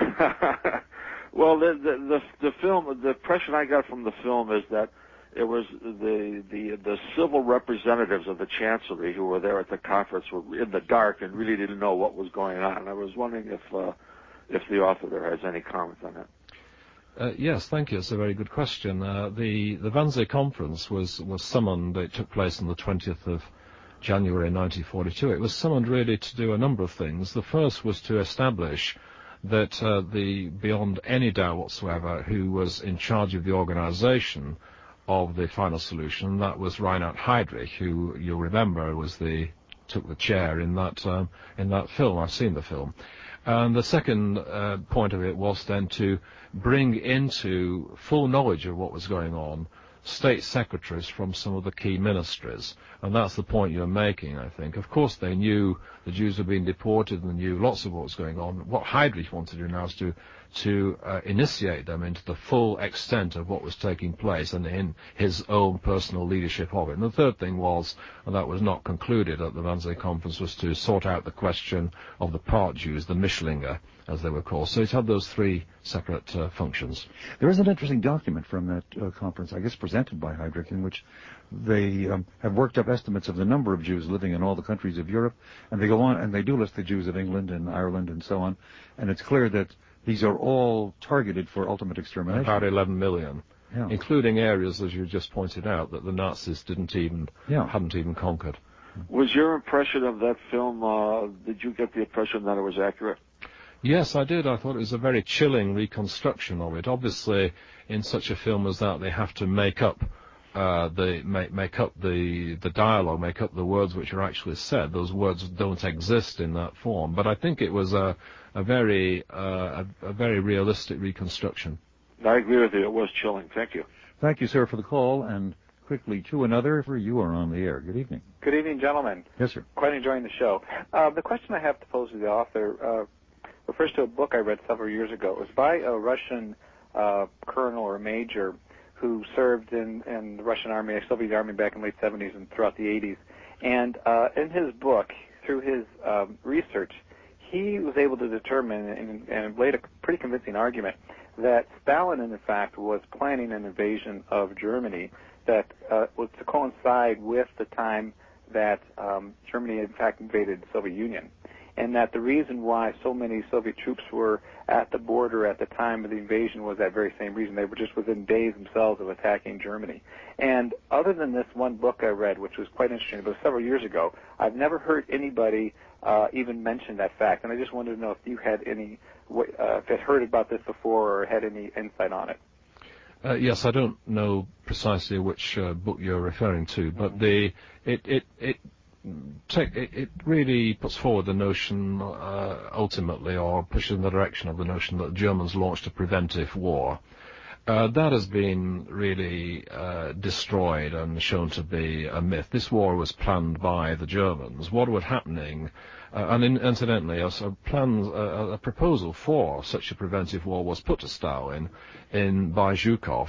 Well, the, the the the film, the impression I got from the film is that it was the the the civil representatives of the Chancellery who were there at the conference were in the dark and really didn't know what was going on. I was wondering if uh, if the author there has any comment on that. Uh, yes, thank you. It's a very good question. Uh, the the Wannsee Conference was was summoned. It took place on the twentieth of January nineteen forty-two. It was summoned really to do a number of things. The first was to establish that uh, the beyond any doubt whatsoever who was in charge of the organization of the final solution, that was Reinhard Heydrich, who you'll remember was the took the chair in that um, in that film. I've seen the film. And the second uh, point of it was then to bring into full knowledge of what was going on state secretaries from some of the key ministries. And that's the point you're making, I think. Of course, they knew the Jews were being deported and knew lots of what was going on. What Heydrich wanted to do now is to to uh, initiate them into the full extent of what was taking place and in his own personal leadership of it. And the third thing was, and that was not concluded at the Wannsee Conference, was to sort out the question of the part Jews, the Mischlinge, as they were called. So it had those three separate uh, functions. There is an interesting document from that uh, conference, I guess presented by Heydrich, in which they um, have worked up estimates of the number of Jews living in all the countries of Europe, and they go on, and they do list the Jews of England and Ireland and so on, and it's clear that these are all targeted for ultimate extermination. About eleven million, yeah. Including areas, as you just pointed out, that the Nazis didn't even, yeah. hadn't even conquered. Was your impression of that film, uh, did you get the impression that it was accurate? Yes, I did. I thought it was a very chilling reconstruction of it. Obviously, in such a film as that, they have to make up uh, the make, make up the the dialogue, make up the words which are actually said. Those words don't exist in that form. But I think it was a a very uh, a, a very realistic reconstruction. I agree with you. It was chilling. Thank you. Thank you, sir, for the call. And quickly to another, for you are on the air. Good evening. Good evening, gentlemen. Yes, sir. Quite enjoying the show. Uh, the question I have to pose to the author uh, refers to a book I read several years ago. It was by a Russian uh, colonel or major who served in, in the Russian Army, Soviet Army back in the late seventies and throughout the eighties. And uh, in his book, through his um, research, he was able to determine and, and laid a pretty convincing argument that Stalin, in fact, was planning an invasion of Germany that uh, was to coincide with the time that um, Germany, in fact, invaded the Soviet Union, and that the reason why so many Soviet troops were at the border at the time of the invasion was that very same reason. They were just within days themselves of attacking Germany. And other than this one book I read, which was quite interesting, but several years ago, I've never heard anybody uh, even mention that fact. And I just wanted to know if you had any, uh, if had heard about this before or had any insight on it. Uh, yes, I don't know precisely which uh, book you're referring to, but the it it it, take, it it really puts forward the notion, uh, ultimately, or pushes in the direction of the notion that the Germans launched a preventive war. Uh, that has been really uh, destroyed and shown to be a myth. This war was planned by the Germans. What was happening, uh, and in, incidentally, a, a, plan, a, a proposal for such a preventive war was put to Stalin in by Zhukov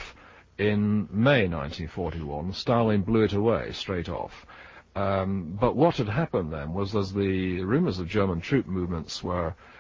in May nineteen forty-one. Stalin blew it away straight off. Um, but what had happened then was, as the rumors of German troop movements were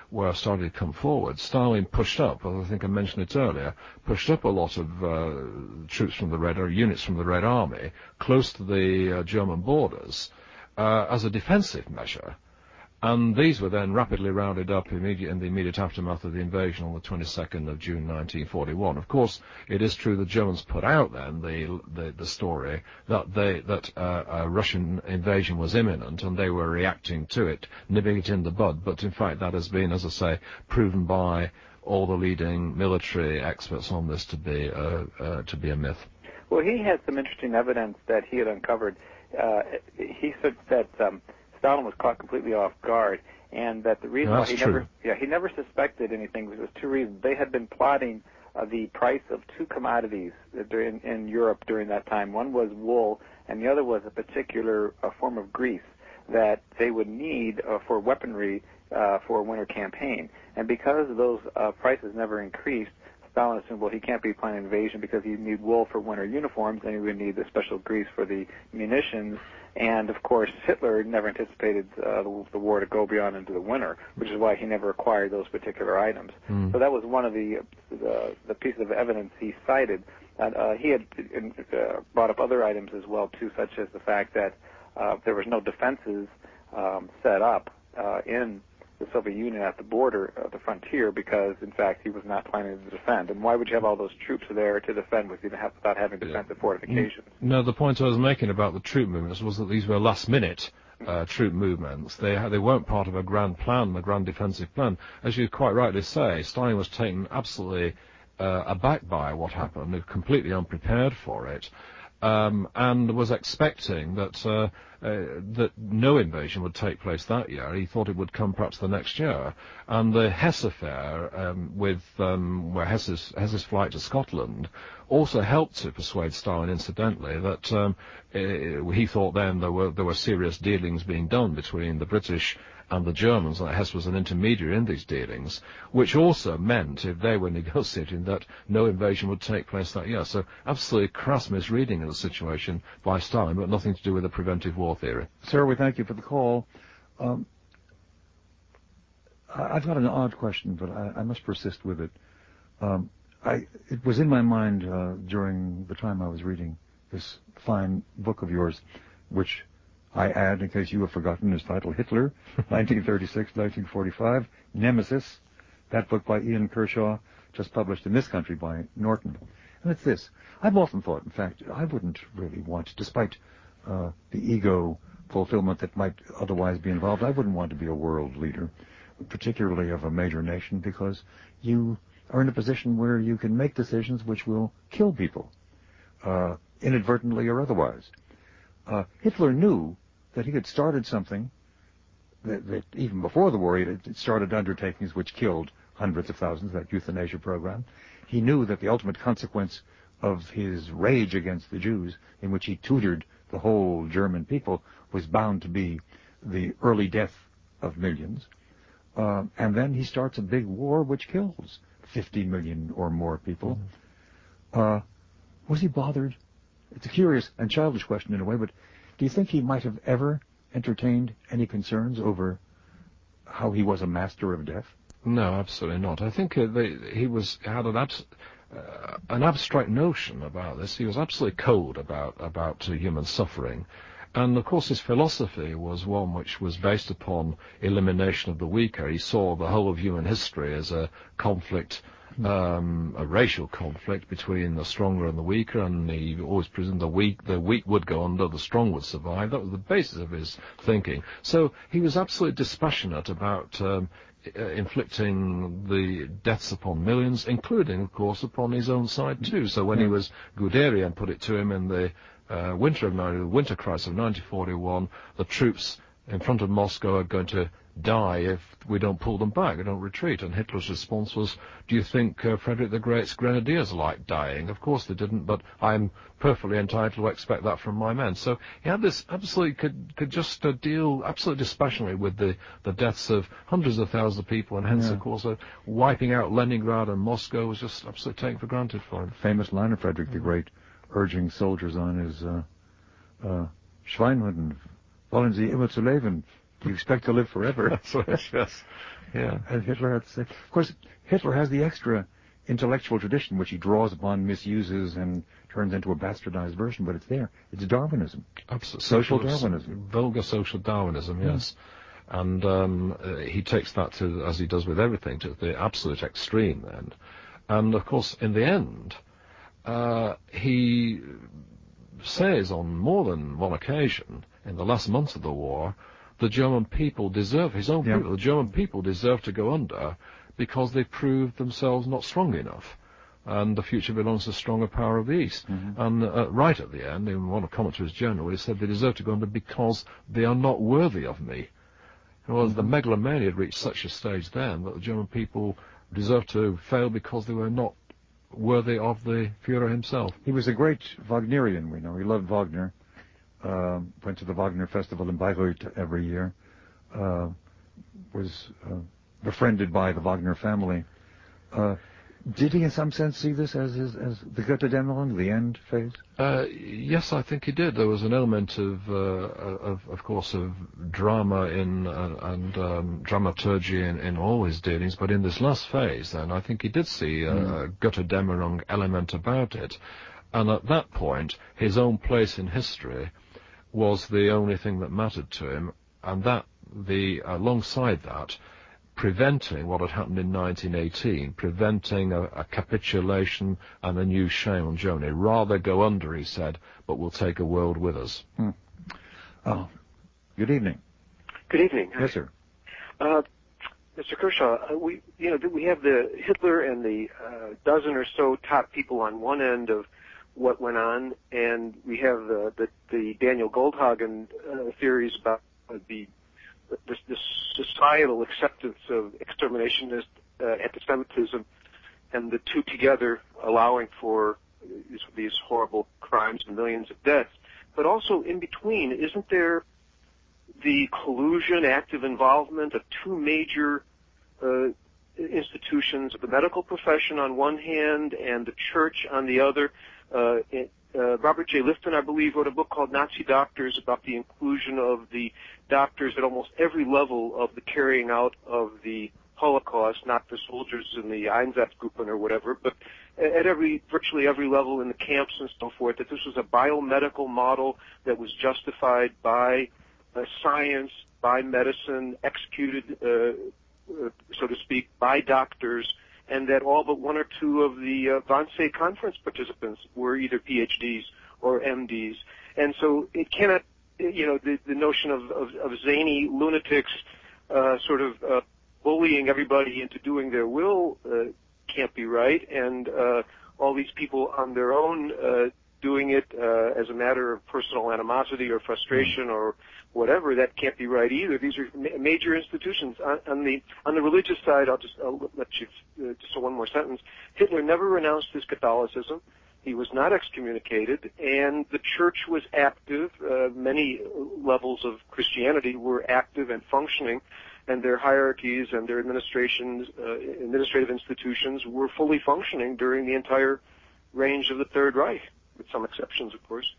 were starting to come forward, Stalin pushed up, as I think I mentioned it earlier, pushed up a lot of uh, troops from the Red, or units from the Red Army, close to the uh, German borders, uh, as a defensive measure. And these were then rapidly rounded up immediate, in the immediate aftermath of the invasion on the twenty-second of June nineteen forty-one. Of course, it is true the Germans put out then the the, the story that they that uh, a Russian invasion was imminent, and they were reacting to it, nipping it in the bud. But in fact, that has been, as I say, proven by all the leading military experts on this to be uh, uh, to be a myth. Well, he had some interesting evidence that he had uncovered. Uh, he said that. Um, Stalin was caught completely off guard, and that the reason no, why he true. never, yeah, he never suspected anything was there was two reasons. They had been plotting uh, the price of two commodities in, in Europe during that time. One was wool, and the other was a particular uh, form of grease that they would need uh, for weaponry uh, for a winter campaign. And because those uh, prices never increased, Stalin assumed, well, he can't be planning an invasion because he need wool for winter uniforms, and he would need the special grease for the munitions. And, of course, Hitler never anticipated uh, the, the war to go beyond into the winter, which is why he never acquired those particular items. Mm. So that was one of the the, the pieces of evidence he cited. And, uh, he had uh, brought up other items as well, too, such as the fact that uh, there was no defenses um, set up uh, in the Soviet Union at the border, uh, the frontier, because, in fact, he was not planning to defend. And why would you have all those troops there to defend with, without having defensive fortifications? No, the point I was making about the troop movements was that these were last-minute uh, troop movements. They they weren't part of a grand plan, a grand defensive plan. As you quite rightly say, Stalin was taken absolutely uh, aback by what happened, completely unprepared for it. Um, and was expecting that uh, uh, that no invasion would take place that year. He thought it would come perhaps the next year. And the Hesse affair, um, with um, where Hesse's, Hesse's flight to Scotland, also helped to persuade Stalin, incidentally, that um, uh, he thought then there were there were serious dealings being done between the British and the Germans, and that Hesse was an intermediary in these dealings, which also meant, if they were negotiating, that no invasion would take place that year. So absolutely crass misreading of the situation by Stalin, but nothing to do with the preventive war theory. Sir, we thank you for the call. Um, I've got an odd question, but I, I must persist with it. Um, I, it was in my mind uh, during the time I was reading this fine book of yours, which I add, in case you have forgotten, is titled Hitler, nineteen thirty-six to nineteen forty-five, Nemesis, that book by Ian Kershaw, just published in this country by Norton. And it's this. I've often thought, in fact, I wouldn't really want, despite uh, the ego fulfillment that might otherwise be involved, I wouldn't want to be a world leader, particularly of a major nation, because you are in a position where you can make decisions which will kill people, uh, inadvertently or otherwise. Uh, Hitler knew that he had started something that, that even before the war, he had started undertakings which killed hundreds of thousands, that euthanasia program. He knew that the ultimate consequence of his rage against the Jews, in which he tutored the whole German people, was bound to be the early death of millions. Uh, and then he starts a big war which kills fifty million or more people. Uh, was he bothered? It's a curious and childish question in a way, but do you think he might have ever entertained any concerns over how he was a master of death? No, absolutely not. I think uh, they, he was had an, abs- uh, an abstract notion about this. He was absolutely cold about about uh, human suffering. And, of course, his philosophy was one which was based upon elimination of the weaker. He saw the whole of human history as a conflict, um, a racial conflict between the stronger and the weaker, and he always presumed the weak, the weak would go under, the strong would survive. That was the basis of his thinking. So he was absolutely dispassionate about um, uh, inflicting the deaths upon millions, including, of course, upon his own side, too. So when he was, Guderian put it to him in the Uh, winter of the winter crisis of nineteen forty-one, the troops in front of Moscow are going to die if we don't pull them back, we don't retreat. And Hitler's response was, do you think uh, Frederick the Great's grenadiers like dying? Of course they didn't, but I'm perfectly entitled to expect that from my men. So he had this absolutely, could could just uh, deal absolutely dispassionately with the, the deaths of hundreds of thousands of people, and hence, yeah. of course, uh, wiping out Leningrad and Moscow was just absolutely taken for granted for him. Famous line of Frederick the Great, urging soldiers on is, uh, uh, Schweinhund, wollen Sie immer zu leben? Do you expect to live forever? That's right, yes. Yeah. As Hitler had to say. Of course, Hitler has the extra intellectual tradition, which he draws upon, misuses, and turns into a bastardized version, but it's there. It's Darwinism. Absolutely. Social Darwinism. Vulgar social Darwinism, yes. Yeah. And um, uh, he takes that to, as he does with everything, to the absolute extreme then. And, of course, in the end, uh, he says on more than one occasion, in the last months of the war, the German people deserve, his own yeah. people, the German people deserve to go under because they proved themselves not strong enough. And the future belongs to the stronger power of the East. Mm-hmm. And uh, right at the end, in one of Commentary's Journal, he said they deserve to go under because they are not worthy of me. Well, mm-hmm. the megalomania had reached such a stage then that the German people deserved to fail because they were not worthy of the Führer himself. He was a great Wagnerian, we know. He loved Wagner. Uh, went to the Wagner Festival in Bayreuth every year. Uh, was uh, befriended by the Wagner family. Uh, did he, in some sense, see this as his, as the Götterdämmerung, the end phase? Uh, yes, I think he did. There was an element of, uh, of, of course, of drama in uh, and um, dramaturgy in, in all his dealings, but in this last phase, then, I think he did see a, mm. a Götterdämmerung element about it. And at that point, his own place in history was the only thing that mattered to him, and that, the alongside that, preventing what had happened in nineteen eighteen, preventing a, a capitulation and a new shame on Germany. Rather go under, he said, but we'll take a world with us. Hmm. Oh, good evening. Good evening. Yes, sir. Uh, Mister Kershaw, uh, we you know we have the Hitler and the uh, dozen or so top people on one end of what went on, and we have the the, the Daniel Goldhagen uh, theories about uh, the This, this societal acceptance of exterminationist uh, anti-Semitism, and the two together allowing for these, these horrible crimes and millions of deaths. But also in between, isn't there the collusion, active involvement of two major uh, institutions, the medical profession on one hand and the church on the other? Uh, it, Uh, Robert J. Lifton, I believe, wrote a book called Nazi Doctors about the inclusion of the doctors at almost every level of the carrying out of the Holocaust, not the soldiers in the Einsatzgruppen or whatever, but at every, virtually every level in the camps and so forth, that this was a biomedical model that was justified by uh, science, by medicine, executed, uh, uh, so to speak, by doctors, and that all but one or two of the uh, Wannsee Conference participants were either P H Ds or M Ds. And so it cannot, you know, the, the notion of, of, of zany lunatics uh, sort of uh, bullying everybody into doing their will uh, can't be right, and uh, all these people on their own uh, doing it uh, as a matter of personal animosity or frustration or whatever, that can't be right either. These are ma- major institutions. On, on the on the religious side, I'll just I'll let you uh, just one more sentence. Hitler never renounced his Catholicism. He was not excommunicated, and the church was active. Uh, many levels of Christianity were active and functioning, and their hierarchies and their administrations, uh, administrative institutions were fully functioning during the entire range of the Third Reich, with some exceptions, of course.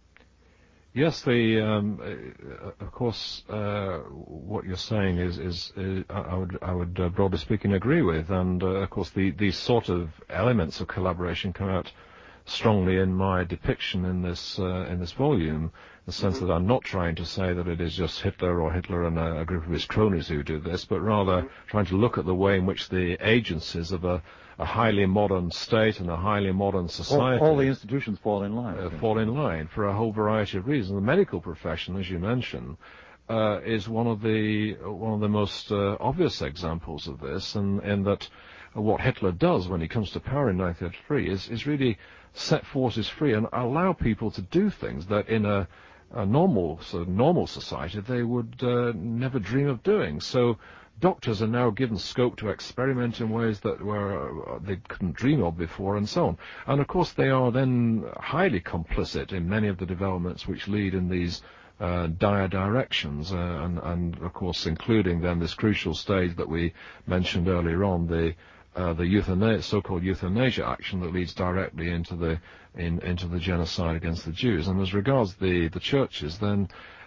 Yes, the um, uh, of course uh, what you're saying is is, is I would I would uh, broadly speaking agree with, and uh, of course the these sort of elements of collaboration come out strongly in my depiction in this uh, in this volume. In the sense that I'm not trying to say that it is just Hitler or Hitler and a, a group of his cronies who do this, but rather trying to look at the way in which the agencies of a a highly modern state and a highly modern society. All, all the institutions fall in line. Uh, fall in line for a whole variety of reasons. The medical profession, as you mentioned, uh, is one of the one of the most uh, obvious examples of this, and in that uh, what Hitler does when he comes to power in nineteen thirty-three is is really set forces free and allow people to do things that in a, a normal sort of normal society they would uh, never dream of doing. So doctors are now given scope to experiment in ways that were uh, they couldn't dream of before, and so on. And of course, they are then highly complicit in many of the developments which lead in these uh, dire directions, uh, and, and of course, including then this crucial stage that we mentioned earlier on, the uh, the euthanasia, so-called euthanasia action that leads directly into the in, into the genocide against the Jews. And as regards the the churches, then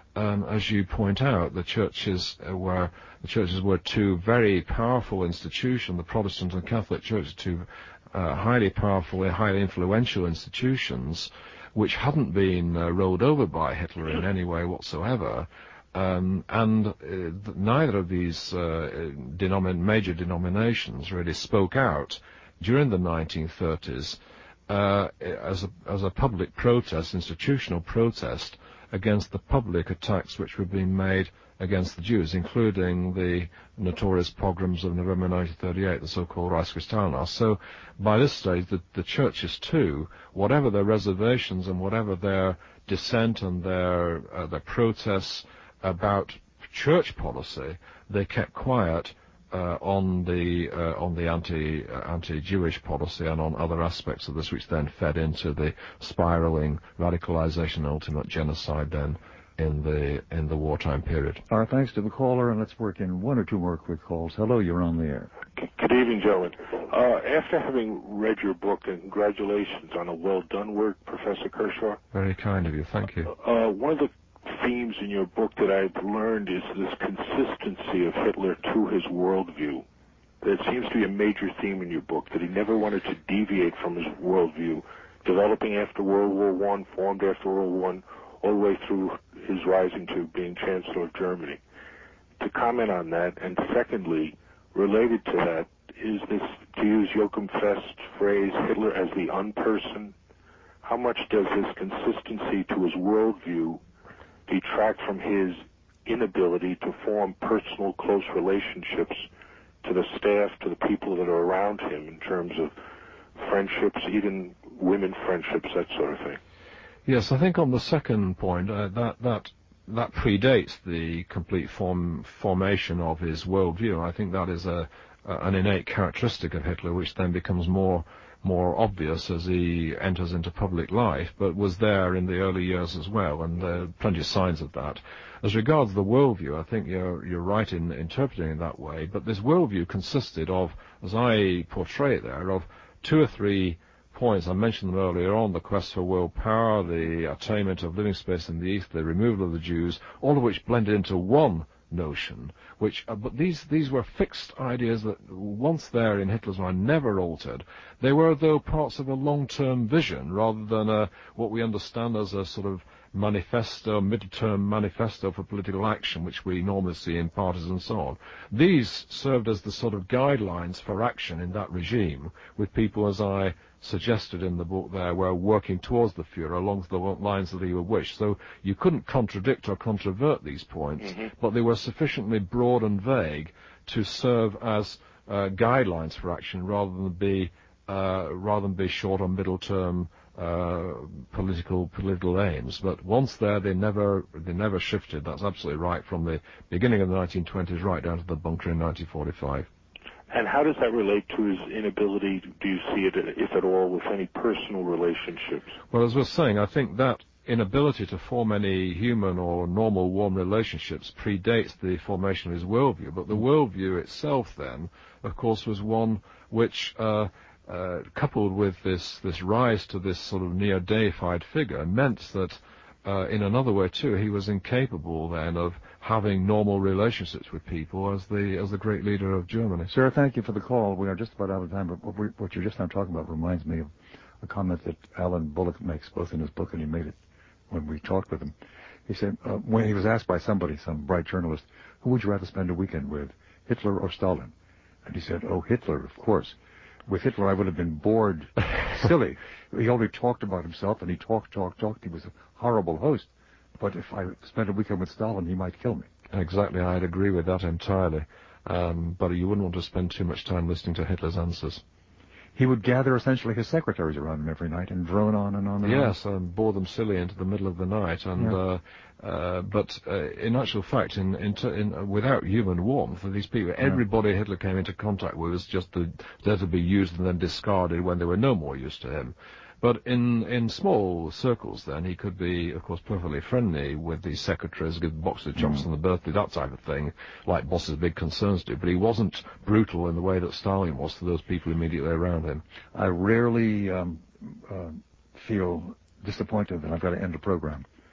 um, as you point out, the churches uh, were the churches were two very powerful institutions. The Protestant and Catholic churches, two uh, highly powerful, highly influential institutions, which hadn't been uh, rolled over by Hitler in any way whatsoever. Um, and uh, th- neither of these uh, denomin- major denominations really spoke out during the nineteen thirties uh, as a, as a public protest, institutional protest, against the public attacks which were being made against the Jews, including the notorious pogroms of November nineteen thirty-eight, the so-called Reichskristallnacht. So by this stage, the, the churches too, whatever their reservations and whatever their dissent and their, uh, their protests about church policy, they kept quiet uh, on the uh, on the anti uh, anti-Jewish policy and on other aspects of this, which then fed into the spiraling radicalization and ultimate genocide then in the in the wartime period. Our thanks to the caller, and let's work in one or two more quick calls. Hello, you're on the air. Good evening, gentlemen. Uh, after having read your book, and congratulations on a well-done work, Professor Kershaw. Very kind of you, thank you. Uh, one of the themes in your book that I've learned is this consistency of Hitler to his worldview. That seems to be a major theme in your book, that he never wanted to deviate from his worldview, developing after World War One, formed after World War One, all the way through his rising to being Chancellor of Germany. To comment on that, and secondly, related to that, is this, to use Joachim Fest's phrase, Hitler as the unperson? How much does this consistency to his worldview detract from his inability to form personal, close relationships to the staff, to the people that are around him in terms of friendships, even women friendships, that sort of thing? Yes, I think on the second point, uh, that that that predates the complete form formation of his worldview. I think that is a, a an innate characteristic of Hitler, which then becomes more more obvious as he enters into public life, but was there in the early years as well, and there are plenty of signs of that. As regards the worldview, I think you're you're right in interpreting it that way, but this worldview consisted of, as I portray it there, of two or three points. I mentioned them earlier on: the quest for world power, the attainment of living space in the East, the removal of the Jews, all of which blended into one notion, which, uh, but these these were fixed ideas that once there in Hitler's mind never altered. They were, though, parts of a long-term vision rather than a, what we understand as a sort of manifesto, mid-term manifesto for political action, which we normally see in parties and so on. These served as the sort of guidelines for action in that regime, with people, as I suggested in the book there, were working towards the Fuhrer along the lines that he would wish. So you couldn't contradict or controvert these points, mm-hmm. but they were sufficiently broad and vague to serve as uh, guidelines for action rather than be uh, rather than be short or middle term uh, political political aims. But once there, they never they never shifted. That's absolutely right, from the beginning of the nineteen twenties right down to the bunker in nineteen forty-five. And how does that relate to his inability, do you see it, if at all, with any personal relationships? Well, as I was saying, I think that inability to form any human or normal warm relationships predates the formation of his worldview. But the worldview itself then, of course, was one which, uh, uh, coupled with this, this rise to this sort of neo-deified figure, meant that Uh, in another way too, he was incapable then of having normal relationships with people as the as the great leader of Germany. Sir, thank you for the call. We are just about out of time, but what, we, what you're just now talking about reminds me of a comment that Alan Bullock makes both in his book, and he made it when we talked with him. He said, uh, when he was asked by somebody, some bright journalist, who would you rather spend a weekend with, Hitler or Stalin? And he said, oh, Hitler, of course. With Hitler, I would have been bored silly. He only talked about himself, and he talked, talked, talked. He was a horrible host. But if I spent a weekend with Stalin, he might kill me. Exactly, I'd agree with that entirely. Um, but you wouldn't want to spend too much time listening to Hitler's answers. He would gather essentially his secretaries around him every night and drone on and on and yes, on. Yes, and bore them silly into the middle of the night. And yeah. uh, uh, but uh, in actual fact, in, in, in uh, without human warmth, these people, yeah. everybody Hitler came into contact with was just the, there to be used and then discarded when they were no more use to him. But in, in small circles, then, he could be, of course, perfectly friendly with these secretaries, give box of chocolates mm. on the birthday, that type of thing, like bosses' big concerns do. But he wasn't brutal in the way that Stalin was to those people immediately around him. I rarely um, uh, feel disappointed that I've got to end the program.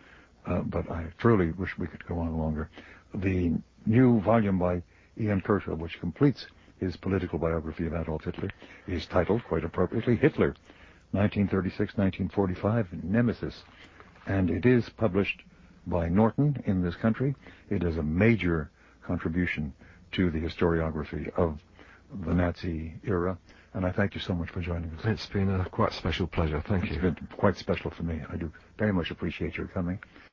uh, but I truly wish we could go on longer. The new volume by Ian Kershaw, which completes his political biography of Adolf Hitler, is titled, quite appropriately, Hitler, nineteen thirty-six to nineteen forty-five, Nemesis. And it is published by Norton in this country. It is a major contribution to the historiography of the Nazi era. And I thank you so much for joining us. It's been a quite special pleasure. Thank you. It's been quite special for me. I do very much appreciate your coming.